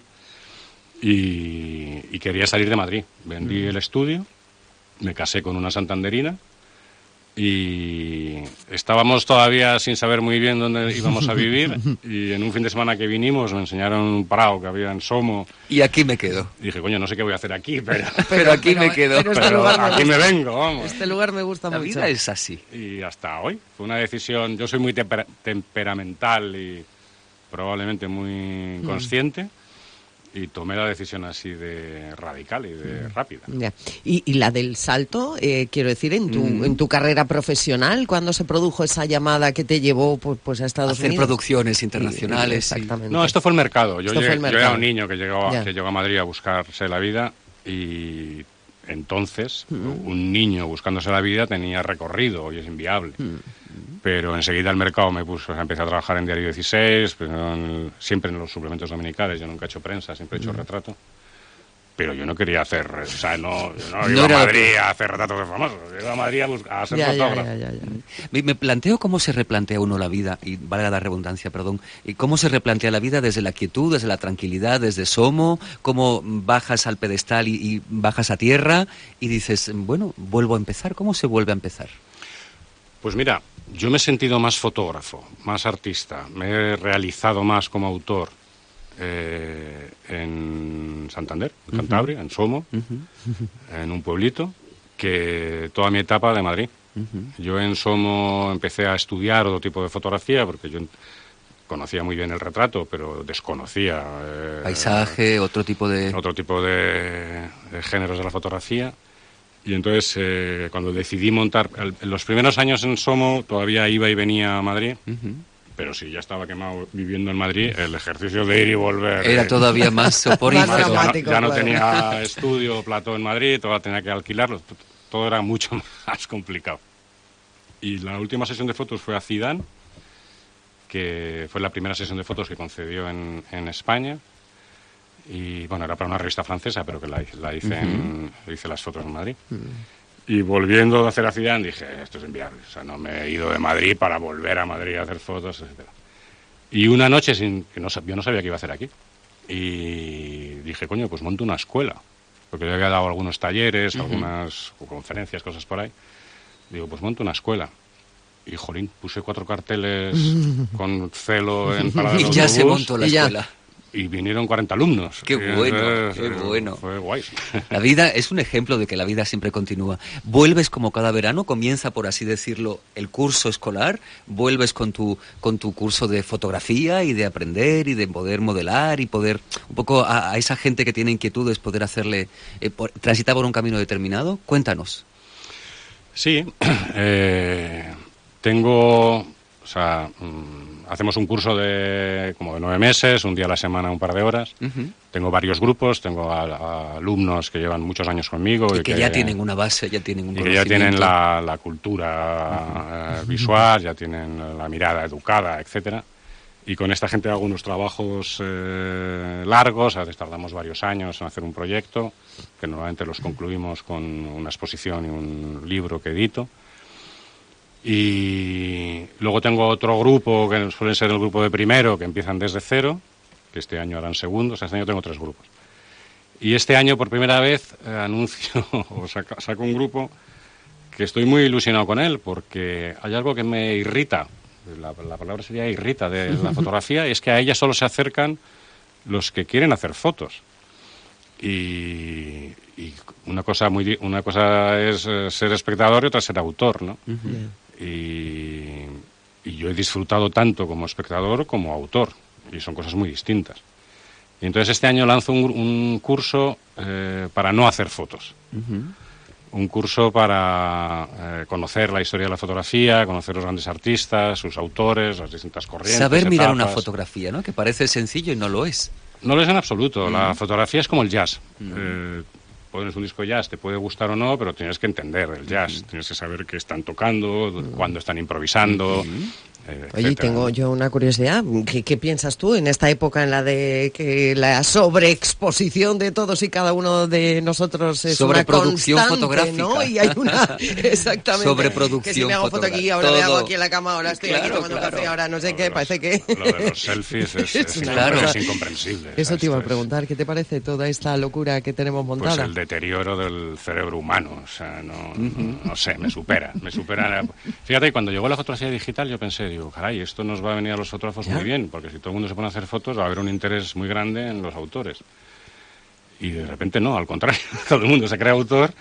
Y, y quería salir de Madrid. Vendí mm. el estudio, me casé con una santanderina y estábamos todavía sin saber muy bien dónde íbamos a vivir y en un fin de semana que vinimos me enseñaron un prado que había en Somo. Y aquí me quedo. Y dije, coño, no sé qué voy a hacer aquí, pero... pero, pero aquí pero, me quedo. Pero, este pero lugar aquí me, me vengo, vamos. Este lugar me gusta La mucho. La vida es así. Y hasta hoy. Fue una decisión... Yo soy muy temper- temperamental y probablemente muy mm. consciente. Y tomé la decisión así de radical y de rápida. Ya. ¿Y, y la del salto, eh, quiero decir, en tu, mm. en tu carrera profesional, ¿cuándo se produjo esa llamada que te llevó pues, pues a Estados Hacer Unidos? Hacer producciones internacionales. Sí, exactamente. No, esto fue el mercado. Yo, llegué, el mercado. yo era un niño que llegó, a, que llegó a Madrid a buscarse la vida y entonces mm. un niño buscándose la vida tenía recorrido y es inviable. Mm. Pero enseguida el mercado me puso, empecé a trabajar en Diario dieciséis, en, siempre en los suplementos dominicales, yo nunca he hecho prensa, siempre he hecho mm. retrato. Pero yo no quería hacer, o sea, no, no, no iba a Madrid que... a hacer retratos de famosos, iba a Madrid a, buscar, a ser ya, fotógrafo. Ya, ya, ya, ya. Me, me planteo cómo se replantea uno la vida, y valga la redundancia, perdón, y cómo se replantea la vida desde la quietud, desde la tranquilidad, desde Somo, cómo bajas al pedestal y, y bajas a tierra y dices, bueno, vuelvo a empezar. ¿Cómo se vuelve a empezar? Pues mira, yo me he sentido más fotógrafo, más artista, me he realizado más como autor eh, en Santander, en Cantabria, uh-huh. en Somo, uh-huh. en un pueblito, que toda mi etapa de Madrid. Uh-huh. Yo en Somo empecé a estudiar otro tipo de fotografía, porque yo conocía muy bien el retrato, pero desconocía... Eh, Paisaje, otro tipo de... Otro tipo de, de géneros de la fotografía. Y entonces, eh, cuando decidí montar... En los primeros años en Somo todavía iba y venía a Madrid, uh-huh. pero si ya estaba quemado viviendo en Madrid, el ejercicio de ir y volver... Era eh, todavía más soporífico. Más dramático, ya no, ya no tenía estudio, plató en Madrid, todo tenía que alquilarlo, todo era mucho más complicado. Y la última sesión de fotos fue a Zidane, que fue la primera sesión de fotos que concedió en, en España. Y bueno, era para una revista francesa, pero que la, la hice, en, uh-huh. hice las fotos en Madrid. Uh-huh. Y volviendo a hacer a Zidane dije, esto es inviable. O sea, no me he ido de Madrid para volver a Madrid a hacer fotos, etcétera. Y una noche, sin, que no, yo no sabía qué iba a hacer aquí. Y dije, coño, pues monto una escuela. Porque yo había dado algunos talleres, uh-huh. algunas conferencias, cosas por ahí. Digo, pues monto una escuela. Y, jolín, puse cuatro carteles con celo en parada de Y ya autobús, se montó la escuela. y vinieron cuarenta alumnos. Qué bueno, eh, qué bueno. Fue guay. La vida es un ejemplo de que la vida siempre continúa. Vuelves como cada verano, comienza, por así decirlo, el curso escolar, vuelves con tu con tu curso de fotografía y de aprender y de poder modelar y poder, un poco a, a esa gente que tiene inquietudes, poder hacerle, eh, por, transitar por un camino determinado. Cuéntanos. Sí, eh, tengo, o sea... Mmm, hacemos un curso de como de nueve meses, un día a la semana, un par de horas. Uh-huh. Tengo varios grupos, tengo a, a alumnos que llevan muchos años conmigo. Y, y que, que ya tienen una base, ya tienen un y que ya tienen la, la cultura uh-huh. eh, visual, ya tienen la mirada educada, etcétera. Y con esta gente hago unos trabajos eh, largos, a veces tardamos varios años en hacer un proyecto, que normalmente los concluimos con una exposición y un libro que edito. Y luego tengo otro grupo, que suele ser el grupo de primero, que empiezan desde cero, que este año harán segundos. Este año tengo tres grupos. Y este año, por primera vez, eh, anuncio o saco, saco un grupo que estoy muy ilusionado con él, porque hay algo que me irrita, la, la palabra sería irrita, de la fotografía, y es que a ella solo se acercan los que quieren hacer fotos. Y, y una cosa muy una cosa es eh, ser espectador y otra ser autor, ¿no? Uh-huh. Y, y yo he disfrutado tanto como espectador como autor, y son cosas muy distintas. Y entonces este año lanzo un, un curso eh, para no hacer fotos. Uh-huh. Un curso para eh, conocer la historia de la fotografía, conocer los grandes artistas, sus autores, las distintas corrientes. Saber mirar etapas. una fotografía, ¿no? Que parece sencillo y no lo es. No lo es en absoluto. Uh-huh. La fotografía es como el jazz. Uh-huh. Eh, pones un disco jazz, te puede gustar o no, pero tienes que entender el jazz, uh-huh. tienes que saber qué están tocando, uh-huh. cuándo están improvisando. Uh-huh. Eh, Oye, tengo yo una curiosidad. ¿Qué, ¿Qué piensas tú en esta época en la de que la sobreexposición de todos y cada uno de nosotros es una constante, fotográfica, ¿no? Y hay una exactamente sobreproducción que si me hago foto aquí, ahora todo. me hago aquí en la cama, ahora estoy claro, aquí tomando claro. café, ahora no sé lo qué, los, parece que lo de los selfies es, es, es, claro. es incomprensible. Eso te iba a es, preguntar, ¿qué te parece toda esta locura que tenemos montada? Pues el deterioro del cerebro humano, o sea, no, uh-huh. no, no sé, me supera, me supera. Fíjate, cuando llegó la fotografía digital yo pensé, digo, caray, esto no nos va a venir a los fotógrafos ¿Ya? muy bien, porque si todo el mundo se pone a hacer fotos va a haber un interés muy grande en los autores. Y de repente no, al contrario, todo el mundo se cree autor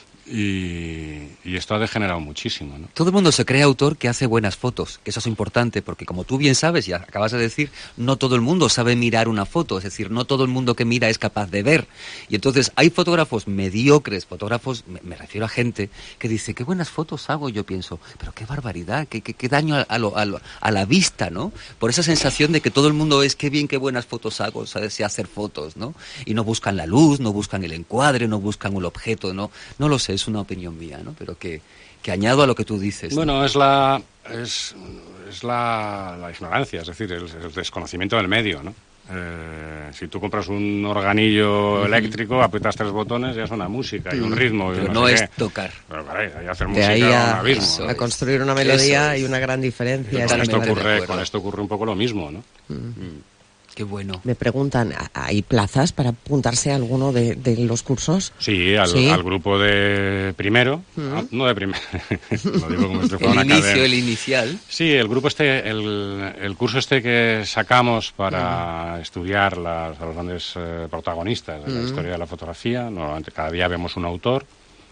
y, y esto ha degenerado muchísimo, ¿no? Todo el mundo se cree autor que hace buenas fotos, que eso es importante, porque como tú bien sabes, y acabas de decir, no todo el mundo sabe mirar una foto, es decir, no todo el mundo que mira es capaz de ver. Y entonces hay fotógrafos mediocres, fotógrafos, me, me refiero a gente que dice, qué buenas fotos hago, y yo pienso, pero qué barbaridad, qué, qué, qué daño a, a, lo, a, lo, a la vista, ¿no? Por esa sensación de que todo el mundo es, qué bien, qué buenas fotos hago, sabes, sé hacer fotos, ¿no? Y no buscan la luz, no buscan el encuadre, no buscan el objeto, ¿no? No lo sé, es una opinión mía, ¿no? Pero que, que añado a lo que tú dices. Bueno, ¿no? es la es, es la, la ignorancia, es decir, el, el desconocimiento del medio, ¿no? Eh, si tú compras un organillo uh-huh. eléctrico, aprietas tres botones, ya suena música y un ritmo. Pero y no, no sé es qué. tocar. Pero caray, ahí hacer de música ahí a, un abismo. a construir una melodía hay una gran diferencia. Con esto, ocurre, con esto ocurre un poco lo mismo, ¿no? Uh-huh. Qué bueno. Me preguntan, ¿hay plazas para apuntarse a alguno de, de los cursos? Sí, al, ¿Sí? al grupo de primero, uh-huh. no de primero, lo digo como si fuera el una inicio, cadena. El inicial. Sí, el grupo este, el, el curso este que sacamos para uh-huh. estudiar las, a los grandes eh, protagonistas de uh-huh. la historia de la fotografía. Normalmente cada día vemos un autor,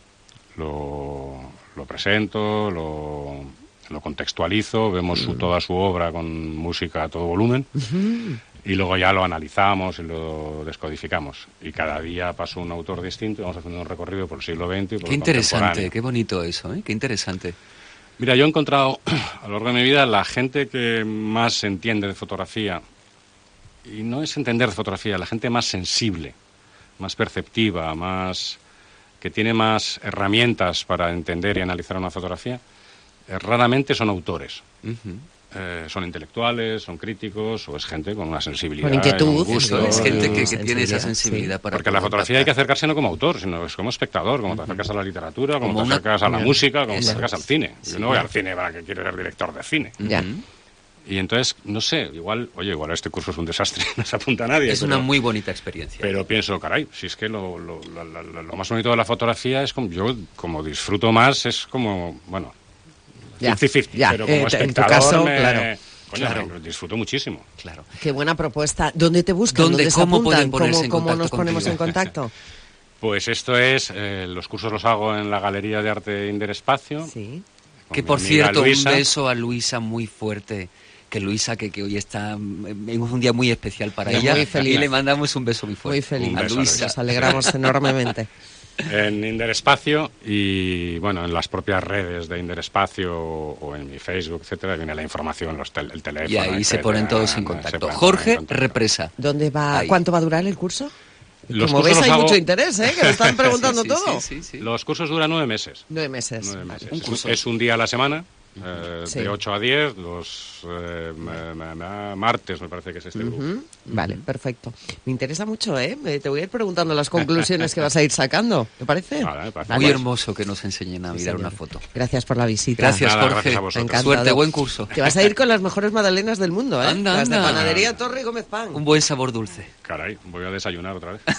lo, lo presento, lo, lo contextualizo, vemos uh-huh. su, toda su obra con música a todo volumen. Uh-huh. Y luego ya lo analizamos y lo descodificamos. Y cada día pasa un autor distinto y vamos haciendo un recorrido por el siglo veinte y por Qué el interesante, qué bonito eso, ¿eh? Qué interesante. Mira, yo he encontrado a lo largo de mi vida la gente que más entiende de fotografía, y no es entender de fotografía, la gente más sensible, más perceptiva, más que tiene más herramientas para entender y analizar una fotografía, eh, raramente son autores. Uh-huh. Eh, son intelectuales, son críticos, o es gente con una sensibilidad, con inquietud, un gusto, es gente que, que tiene esa sensibilidad sí. para porque la fotografía impactar. Hay que acercarse no como autor, sino es como espectador, como uh-huh. te acercas a la literatura, como, como te acercas una... a la yeah. música, como Eso. te acercas al cine. Sí. Yo no voy al cine para que quiera ser director de cine. Yeah. Y entonces, no sé, igual, oye, igual este curso es un desastre, no se apunta a nadie. Es pero, una muy bonita experiencia. Pero pienso, caray, si es que lo, lo, lo, lo, lo más bonito de la fotografía es como, yo como disfruto más, es como, bueno, ya, cincuenta cincuenta, ya. pero como eh, espectador en tu caso, me, claro. Coño, Claro. disfruto muchísimo. Claro. Qué buena propuesta. ¿Dónde te buscan? ¿Dónde? ¿Dónde se ¿Cómo apuntan? pueden ponerse ¿Cómo, en cómo contacto nos ponemos contigo? en contacto? Pues esto es, eh, los cursos los hago en la Galería de Arte Inderespacio. Sí. Que con por mi amiga cierto, Luisa. un beso a Luisa muy fuerte. Que Luisa, que, que hoy está en un día muy especial para Muy ella. feliz. Y le mandamos un beso muy fuerte. Muy feliz. Un A beso, Luisa. Nos alegramos enormemente. En Inderespacio y, bueno, en las propias redes de Inderespacio o, o en mi Facebook, etcétera, viene la información, los tel- el teléfono. Y ahí se etcétera, ponen todos en se contacto. ponen Jorge en contacto. Represa. ¿Dónde va? Ahí. ¿Cuánto va a durar el curso? Los Como ves, cursos hay los hago- mucho interés, ¿eh? Que lo están preguntando Sí, sí, todo. sí, sí, sí. Los cursos duran nueve meses. Nueve meses. Nueve Vale. meses. Un Es, curso. un, es un día a la semana, eh, Sí. de ocho a diez, los eh, ma- ma- ma- martes me parece que es este grupo. Ujú. Vale, perfecto. Me interesa mucho, ¿eh? Me- Te voy a ir preguntando las conclusiones que vas a ir sacando. ¿Te parece? Vale, me parece Vale. Muy hermoso que nos enseñen a Sí, mirar señor. una foto. Gracias por la visita. Gracias, Nada, Jorge. gracias a vosotros. Encantado. Suerte, buen curso. Te vas a ir con las mejores magdalenas del mundo, ¿eh? Anda, las de anda. Panadería Torre y Gómez Pan. Un buen sabor dulce. Caray, voy a desayunar otra vez.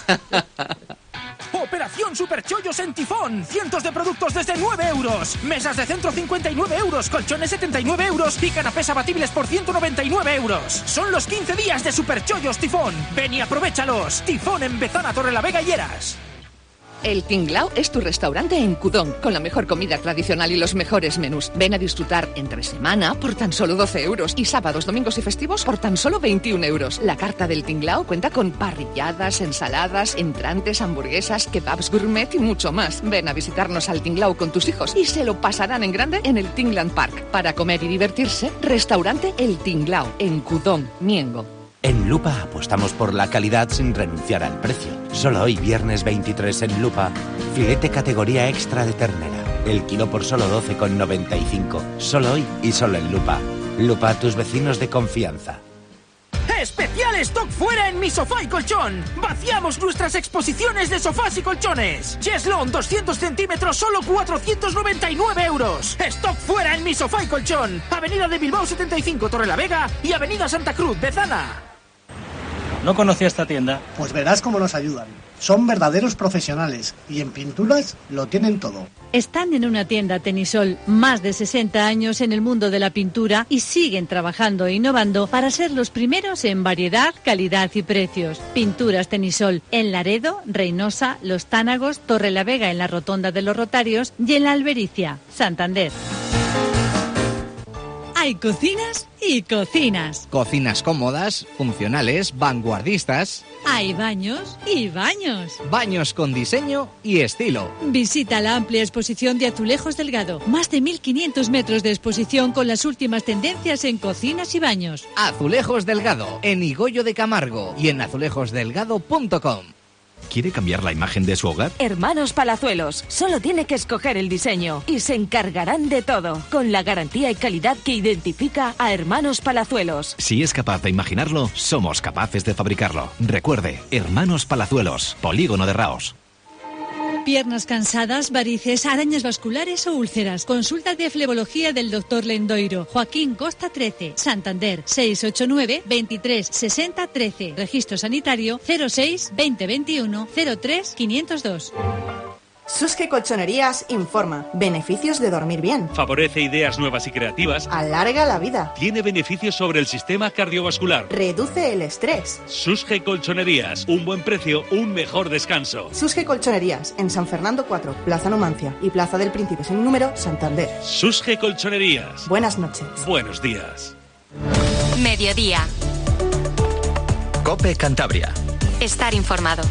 Operación Superchollos en Tifón. Cientos de productos desde nueve euros. Mesas de centro cincuenta y nueve euros. Colchones setenta y nueve euros. Y canapés abatibles por ciento noventa y nueve euros. Son los quince días de Superchollos Tifón. Ven y aprovéchalos. Tifón en Bezana, Torrelavega y Heras. El Tinglao es tu restaurante en Cudón, con la mejor comida tradicional y los mejores menús. Ven a disfrutar entre semana por tan solo doce euros y sábados, domingos y festivos por tan solo veintiún euros. La carta del Tinglao cuenta con parrilladas, ensaladas, entrantes, hamburguesas, kebabs gourmet y mucho más. Ven a visitarnos al Tinglao con tus hijos y se lo pasarán en grande en el Tingland Park. Para comer y divertirse, restaurante El Tinglao, en Cudón, Miengo. En Lupa apostamos por la calidad sin renunciar al precio. Solo hoy, viernes veintitrés en Lupa, filete categoría extra de ternera. El kilo por solo doce con noventa y cinco. Solo hoy y solo en Lupa. Lupa, tus vecinos de confianza. Especial stock fuera en Mi Sofá y Colchón. Vaciamos nuestras exposiciones de sofás y colchones. Cheslon doscientos centímetros, solo cuatrocientos noventa y nueve euros. Stock fuera en Mi Sofá y Colchón. Avenida de Bilbao setenta y cinco, Torrelavega y Avenida Santa Cruz, Bezana. No conocía esta tienda. Pues verás cómo nos ayudan. Son verdaderos profesionales y en pinturas lo tienen todo. Están en una tienda Tenisol, más de sesenta años en el mundo de la pintura y siguen trabajando e innovando para ser los primeros en variedad, calidad y precios. Pinturas Tenisol en Laredo, Reynosa, Los Tánagos, Torrelavega en la Rotonda de los Rotarios y en la Albericia, Santander. Hay cocinas y cocinas. Cocinas cómodas, funcionales, vanguardistas. Hay baños y baños. Baños con diseño y estilo. Visita la amplia exposición de Azulejos Delgado. Más de mil quinientos metros de exposición con las últimas tendencias en cocinas y baños. Azulejos Delgado, en Higoyo de Camargo y en azulejos delgado punto com. ¿Quiere cambiar la imagen de su hogar? Hermanos Palazuelos, solo tiene que escoger el diseño y se encargarán de todo, con la garantía y calidad que identifica a Hermanos Palazuelos. Si es capaz de imaginarlo, somos capaces de fabricarlo. Recuerde, Hermanos Palazuelos, Polígono de Raos. Piernas cansadas, varices, arañas vasculares o úlceras. Consulta de flebología del doctor Lendoiro. Joaquín Costa trece, Santander, seis ocho nueve, veintitrés sesenta trece. Registro sanitario cero seis, veinte veintiuno, cero tres, quinientos dos. Susge Colchonerías informa. Beneficios de dormir bien. Favorece ideas nuevas y creativas. Alarga la vida. Tiene beneficios sobre el sistema cardiovascular. Reduce el estrés. Susge Colchonerías. Un buen precio, un mejor descanso. Susge Colchonerías, en San Fernando cuatro, Plaza Numancia y Plaza del Príncipe sin número, Santander. Susge Colchonerías. Buenas noches. Buenos días. Mediodía. COPE Cantabria. Estar informado.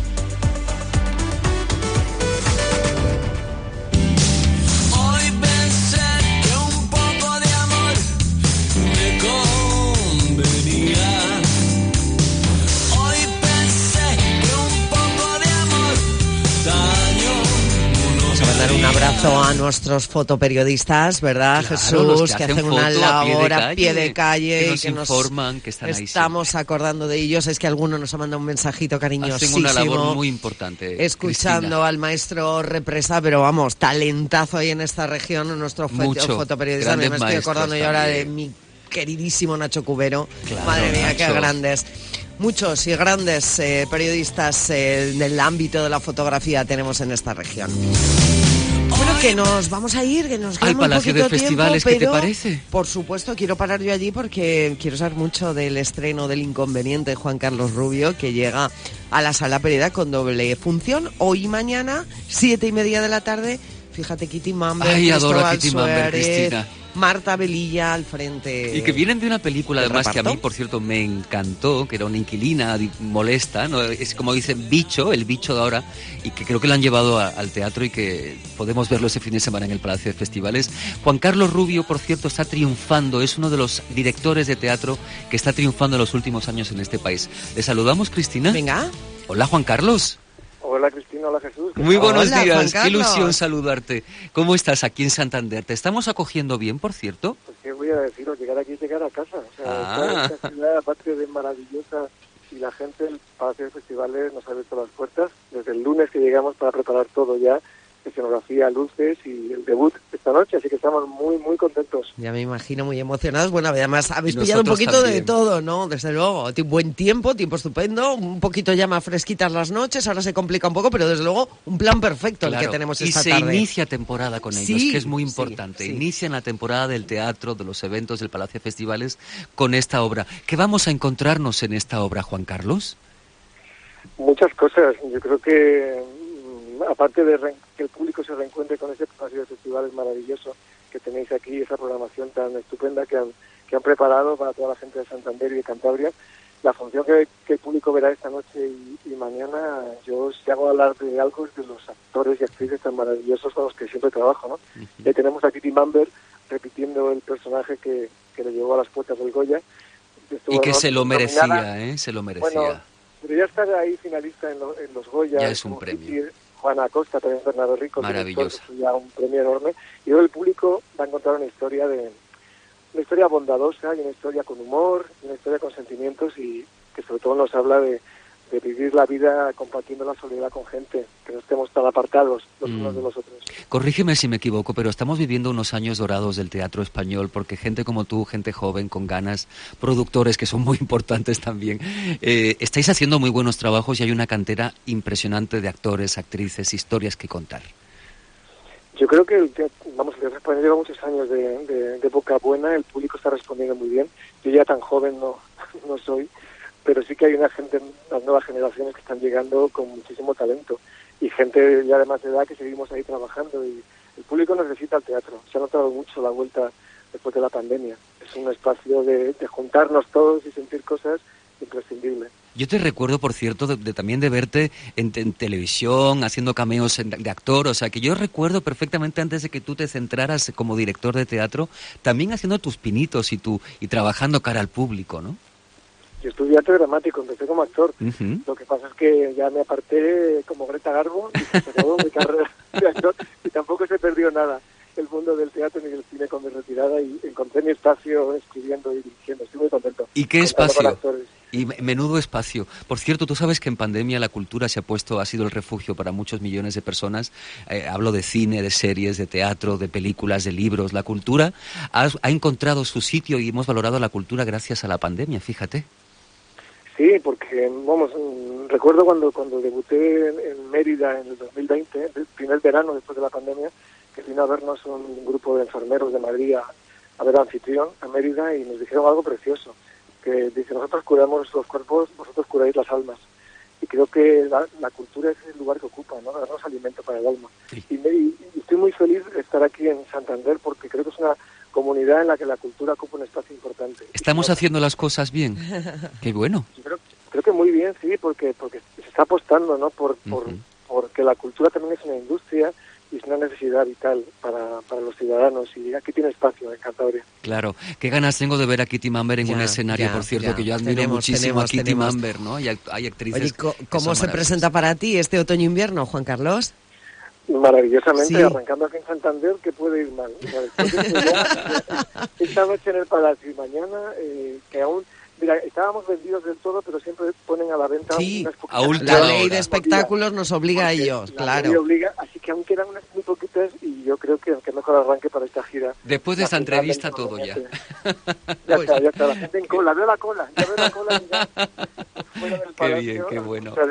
Dar un abrazo a nuestros fotoperiodistas, ¿verdad, Claro, Jesús? los que que hacen hacen una foto a pie de labor a calle, pie de calle que y nos que nos informan, que están ahí estamos acordando de ellos. Es que alguno nos ha mandado un mensajito cariñosísimo. Hacen una labor muy importante. Escuchando Cristina. al maestro Represa, pero vamos, talentazo ahí en esta región, nuestro fo- Mucho. fotoperiodista. Me Grandes estoy acordando yo maestros ahora de también. mi queridísimo Nacho Cubero. Claro, Madre mía, qué Nacho. grandes. Muchos y grandes eh, periodistas eh, del ámbito de la fotografía tenemos en esta región. Bueno, Bueno, que nos vamos a ir, que nos queda Al muy Palacio de poquito Festivales, tiempo, ¿qué te pero, parece? Por supuesto, quiero parar yo allí porque quiero saber mucho del estreno del Inconveniente de Juan Carlos Rubio, que llega a la Sala Pereda con doble función hoy y mañana, siete y media de la tarde. Fíjate, Kitty Mamber, Ay, adoro a Cristóbal Kitty Mamber, Suárez, Cristina. Marta Velilla al frente. Y que vienen de una película, ¿El además, reparto? que a mí, por cierto, me encantó, que era una inquilina di- molesta, ¿no? Es como dicen, bicho, el bicho de ahora, y que creo que la han llevado a- al teatro y que podemos verlo ese fin de semana en el Palacio de Festivales. Juan Carlos Rubio, por cierto, está triunfando, es uno de los directores de teatro que está triunfando en los últimos años en este país. ¿Le saludamos, Cristina? Venga. Hola, Juan Carlos. Hola Cristina, hola Jesús. Muy buenos Hola, días, Juan qué Carlos. ilusión saludarte. ¿Cómo estás aquí en Santander? ¿Te estamos acogiendo bien, por cierto? Pues qué voy a deciros, llegar aquí y llegar a casa. O sea, Ah. esta, esta ciudad, aparte de maravillosa, y la gente del Palacio de Festivales nos ha abierto las puertas desde el lunes que llegamos para preparar todo ya, escenografía, luces y el debut esta noche, así que estamos muy, muy contentos. Ya me imagino muy emocionados. Bueno, además habéis pillado un Nosotros poquito de también. todo, ¿no? Desde luego, Ti- buen tiempo, tiempo estupendo, un poquito ya más fresquitas las noches, ahora se complica un poco, pero desde luego un plan perfecto el Claro, que tenemos y esta se tarde. inicia temporada con ellos, Sí, que es muy sí, importante. sí. Inician la temporada del teatro, de los eventos del Palacio de Festivales con esta obra. ¿Qué vamos a encontrarnos en esta obra, Juan Carlos? Muchas cosas. Yo creo que, mm, aparte de re- que el público se reencuentre con ese Palacio de Festivales maravilloso que tenéis aquí, esa programación tan estupenda que han, que han preparado para toda la gente de Santander y de Cantabria, la función que, que el público verá esta noche y, y mañana, yo si hago hablar de algo es de los actores y actrices tan maravillosos con los que siempre trabajo, ¿no? Y tenemos a Kitty Mamber repitiendo el personaje que, que le llevó a las puertas del Goya. Estuvo Y que se lo nominada. merecía, ¿eh? Se lo merecía. Bueno, pero ya estar ahí finalista en, lo- en los Goya. Ya es un como premio. Kitty, Juana Acosta, también Bernardo Rico, Maravillosa. que es ya un premio enorme. Y luego el público va a encontrar una historia de una historia bondadosa y una historia con humor, una historia con sentimientos y que sobre todo nos habla de, de vivir la vida compartiendo la soledad con gente, que no estemos tan apartados los Mm. unos de los otros. Corrígeme si me equivoco, pero estamos viviendo unos años dorados del teatro español porque gente como tú, gente joven, con ganas, productores que son muy importantes también, eh, estáis haciendo muy buenos trabajos y hay una cantera impresionante de actores, actrices, historias que contar. Yo creo que el teatro, vamos, el teatro español lleva muchos años de, de, de boca buena, el público está respondiendo muy bien. Yo ya tan joven no, no soy, pero sí que hay una gente, las nuevas generaciones que están llegando con muchísimo talento y gente ya de más edad que seguimos ahí trabajando y el público necesita el teatro. Se ha notado mucho la vuelta después de la pandemia. Es un espacio de, de juntarnos todos y sentir cosas imprescindible. Yo te recuerdo, por cierto, de, de- también de verte en, en televisión, haciendo cameos en- de actor, o sea, que yo recuerdo perfectamente antes de que tú te centraras como director de teatro, también haciendo tus pinitos y, tu, y trabajando cara al público, ¿no? Yo estudié arte dramático, empecé como actor. Ujú. Lo que pasa es que ya me aparté como Greta Garbo y se acabó mi carrera de actor y tampoco se perdió nada el mundo del teatro ni del cine con mi retirada y encontré mi espacio escribiendo y dirigiendo. Estoy muy contento. ¿Y qué contando con espacio? actores. Y me- menudo espacio. Por cierto, tú sabes que en pandemia la cultura se ha puesto, ha sido el refugio para muchos millones de personas. Eh, hablo de cine, de series, de teatro, de películas, de libros. La cultura ha, ha encontrado su sitio y hemos valorado la cultura gracias a la pandemia, fíjate. Sí, porque, vamos, mm, recuerdo cuando cuando debuté en, en Mérida en el dos mil veinte, el primer verano después de la pandemia, que vino a vernos un grupo de enfermeros de Madrid a, a ver a Anfitrión, a Mérida, y nos dijeron algo precioso, que dice, nosotros curamos los cuerpos, vosotros curáis las almas. Y creo que la, la cultura es el lugar que ocupa, ¿no? Darnos alimento para el alma. Y, me- y- y estoy muy feliz de estar aquí en Santander porque creo que es una comunidad en la que la cultura ocupa un espacio importante. Estamos haciendo las cosas bien. Qué bueno. Yo creo, creo que muy bien, sí, porque porque se está apostando, ¿no? Por, por porque la cultura también es una industria y es una necesidad vital para, para los ciudadanos y aquí tiene espacio en Cantabria. Claro, qué ganas tengo de ver a Kitty Mamber en Ya, un escenario, ya, por cierto, ya. que yo admiro Tenemos, muchísimo tenemos, a Kitty tenemos. Mamber, ¿no? Y hay, hay actrices. Oye, co- que ¿cómo son se maravillosas. presenta para ti este otoño-invierno, Juan Carlos? Maravillosamente, Sí. arrancando aquí en Santander, que puede ir mal. O sea, después de esto ya, esta noche en el Palacio y mañana, eh, que aún, mira, estábamos vendidos del todo, pero siempre ponen a la venta Sí, unas poquitas. a última La ley hora. de espectáculos nos obliga a Porque ellos, la claro. ley obliga, así que aún quedan unas muy poquitas y yo creo que, que mejor arranque para esta gira. Después de esta nacional del entrevista todo ya. Inconveniente. Ya está, ya está, la gente en cola, veo la cola, ya veo la cola y ya, fuera del Qué Palacio bien, qué a bueno. escuchar esto.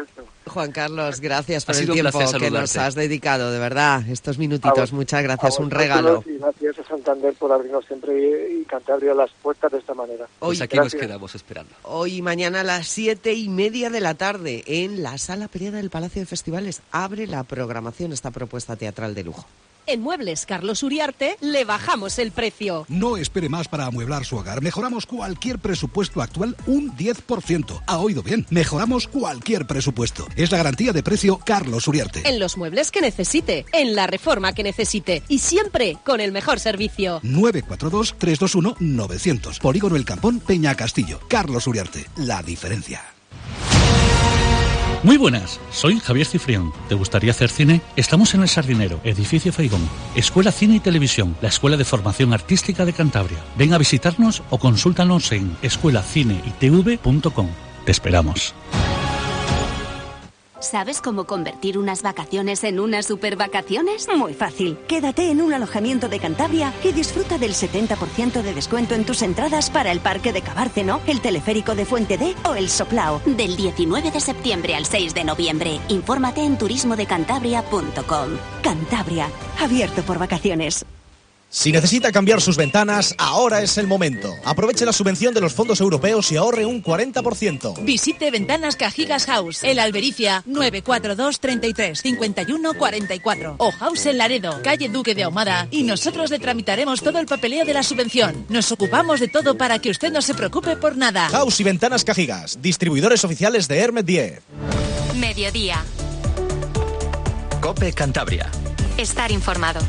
Juan Carlos, gracias por Ha el sido un tiempo placer que nos saludarte. has dedicado, de verdad, estos minutitos. vos- Muchas gracias, a un vosotros regalo. Y gracias a Santander por abrirnos siempre y, y Cantabria las puertas de esta manera. Pues aquí Gracias. nos quedamos esperando. Hoy y mañana a las siete y media de la tarde en la Sala Pereda del Palacio de Festivales abre la programación esta propuesta teatral de lujo. En Muebles Carlos Uriarte le bajamos el precio. No espere más para amueblar su hogar. Mejoramos cualquier presupuesto actual un diez por ciento. Ha oído bien. Mejoramos cualquier presupuesto. Es la garantía de precio Carlos Uriarte. En los muebles que necesite, en la reforma que necesite y siempre con el mejor servicio. nueve cuatro dos, tres dos uno, nueve cero cero. Polígono El Campón, Peña Castillo. Carlos Uriarte. La diferencia. Muy buenas, soy Javier Cifrión. ¿Te gustaría hacer cine? Estamos en El Sardinero, edificio Feigón. Escuela Cine y Televisión, la Escuela de Formación Artística de Cantabria. Ven a visitarnos o consúltanos en escuela cine y t v punto com. Te esperamos. ¿Sabes cómo convertir unas vacaciones en unas supervacaciones? Muy fácil. Quédate en un alojamiento de Cantabria y disfruta del setenta por ciento de descuento en tus entradas para el Parque de Cabárceno, el Teleférico de Fuente D o el Soplao. Del diecinueve de septiembre al seis de noviembre. Infórmate en turismo de cantabria punto com. Cantabria, abierto por vacaciones. Si necesita cambiar sus ventanas, ahora es el momento. Aproveche la subvención de los fondos europeos y ahorre un cuarenta por ciento. Visite Ventanas Cajigas House, El Albericia, nueve cuatro dos, treinta y tres, cincuenta y uno, cuarenta y cuatro. O House en Laredo, calle Duque de Ahumada, y nosotros le tramitaremos todo el papeleo de la subvención. Nos ocupamos de todo para que usted no se preocupe por nada. House y Ventanas Cajigas, distribuidores oficiales de Hermet diez. Mediodía. COPE Cantabria. Estar informado.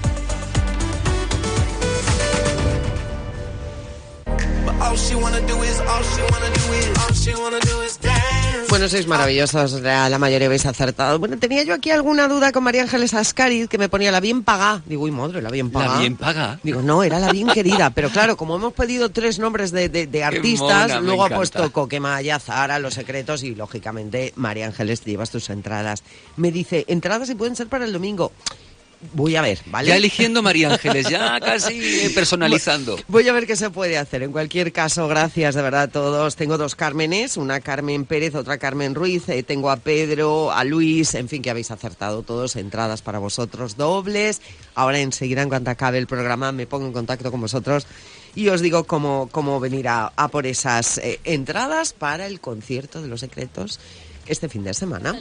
Bueno, sois maravillosos, la, la mayoría habéis acertado. Bueno, tenía yo aquí alguna duda con María Ángeles Ascariz, que me ponía la bien pagá. Digo, uy, madre, la bien pagá. La bien paga. Digo, no, era la bien querida. Pero claro, como hemos pedido tres nombres de, de, de artistas, mona, me luego ha encanta. puesto Coquemaya, Zara, Los Secretos y, lógicamente, María Ángeles, te llevas tus entradas. Me dice, entradas y pueden ser para el domingo. Voy a ver, ¿vale? Ya eligiendo María Ángeles, ya casi eh, personalizando. Voy a ver qué se puede hacer. En cualquier caso, gracias de verdad a todos. Tengo dos Cármenes, una Carmen Pérez, otra Carmen Ruiz. Eh, tengo a Pedro, a Luis, en fin, que habéis acertado todos. Entradas para vosotros dobles. Ahora enseguida, en cuanto acabe el programa, me pongo en contacto con vosotros y os digo cómo, cómo venir a, a por esas eh, entradas para el concierto de Los Secretos este fin de semana.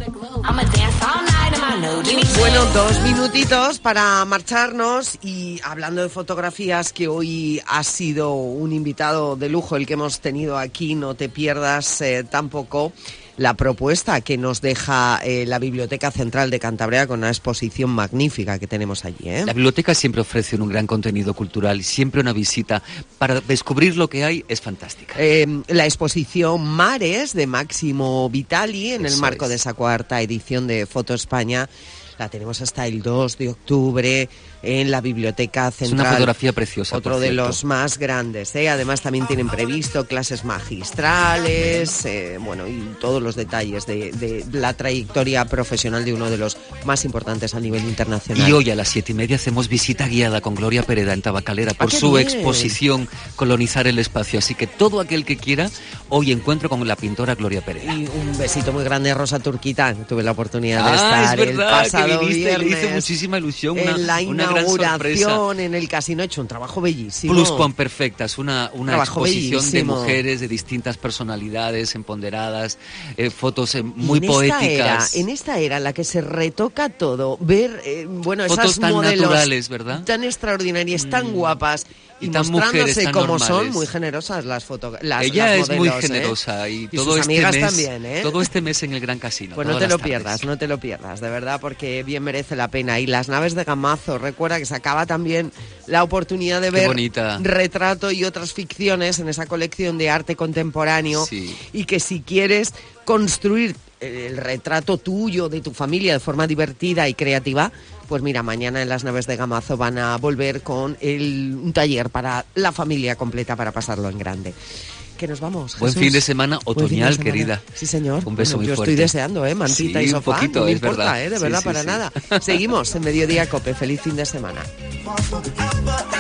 Bueno, dos minutitos para marcharnos y hablando de fotografías, que hoy ha sido un invitado de lujo el que hemos tenido aquí, no te pierdas eh, tampoco la propuesta que nos deja eh, la Biblioteca Central de Cantabria con una exposición magnífica que tenemos allí, ¿eh? La biblioteca siempre ofrece un gran contenido cultural, siempre una visita para descubrir lo que hay es fantástica. Eh, la exposición Mares de Máximo Vitali en el Eso marco es. de esa cuarta edición de Foto España. La tenemos hasta el dos de octubre en la Biblioteca Central. Es una fotografía preciosa, Otro por de cierto. los más grandes, ¿eh? Además también tienen previsto clases magistrales, eh, bueno, y todos los detalles de, de la trayectoria profesional de uno de los más importantes a nivel internacional. Y hoy a las siete y media hacemos visita guiada con Gloria Pereda en Tabacalera por Ah, qué su bien. exposición Colonizar el Espacio. Así que todo aquel que quiera, hoy encuentro con la pintora Gloria Pereda. Y un besito muy grande a Rosa Turquita, que tuve la oportunidad de Ah, estar es verdad, el pasado que viniste, viernes. le hizo muchísima ilusión, una, en la una gran sorpresa. inauguración en el casino, he hecho un trabajo bellísimo. Pluscuamperfectas, una, una Trabajo exposición bellísimo. de mujeres de distintas personalidades, empoderadas, eh, fotos eh, Y muy en esta poéticas. era, en esta era en la que se retoca todo, ver, eh, bueno, Fotos esas tan modelos naturales, ¿verdad? tan extraordinarias, tan guapas y, Y tan mostrándose mujeres, tan como son, normales. muy generosas las fotos. Las, Ella las es muy modelos, ¿eh? generosa y, Y todo sus este amigas mes, también, ¿eh? todo este mes en el Gran Casino. Pues no todas te lo las tardes. pierdas, no te lo pierdas, de verdad, porque bien merece la pena. Y las naves de Gamazo, recuerda que se acaba también la oportunidad de Qué ver bonita. retrato y otras ficciones en esa colección de arte contemporáneo. Sí. Y que si quieres construir el retrato tuyo, de tu familia, de forma divertida y creativa, pues mira, mañana en las naves de Gamazo van a volver con el, un taller para la familia completa para pasarlo en grande. Que nos vamos, Buen Jesús. fin de semana Buen fin de otoñal, semana. querida. Sí, señor. Un beso Bueno, muy yo fuerte. estoy deseando, ¿eh? Mantita Sí, y un sofá. poquito, no me es importa, verdad. ¿eh? De Sí, verdad, sí, para sí. nada. Seguimos en Mediodía Cope. Feliz fin de semana. Forever,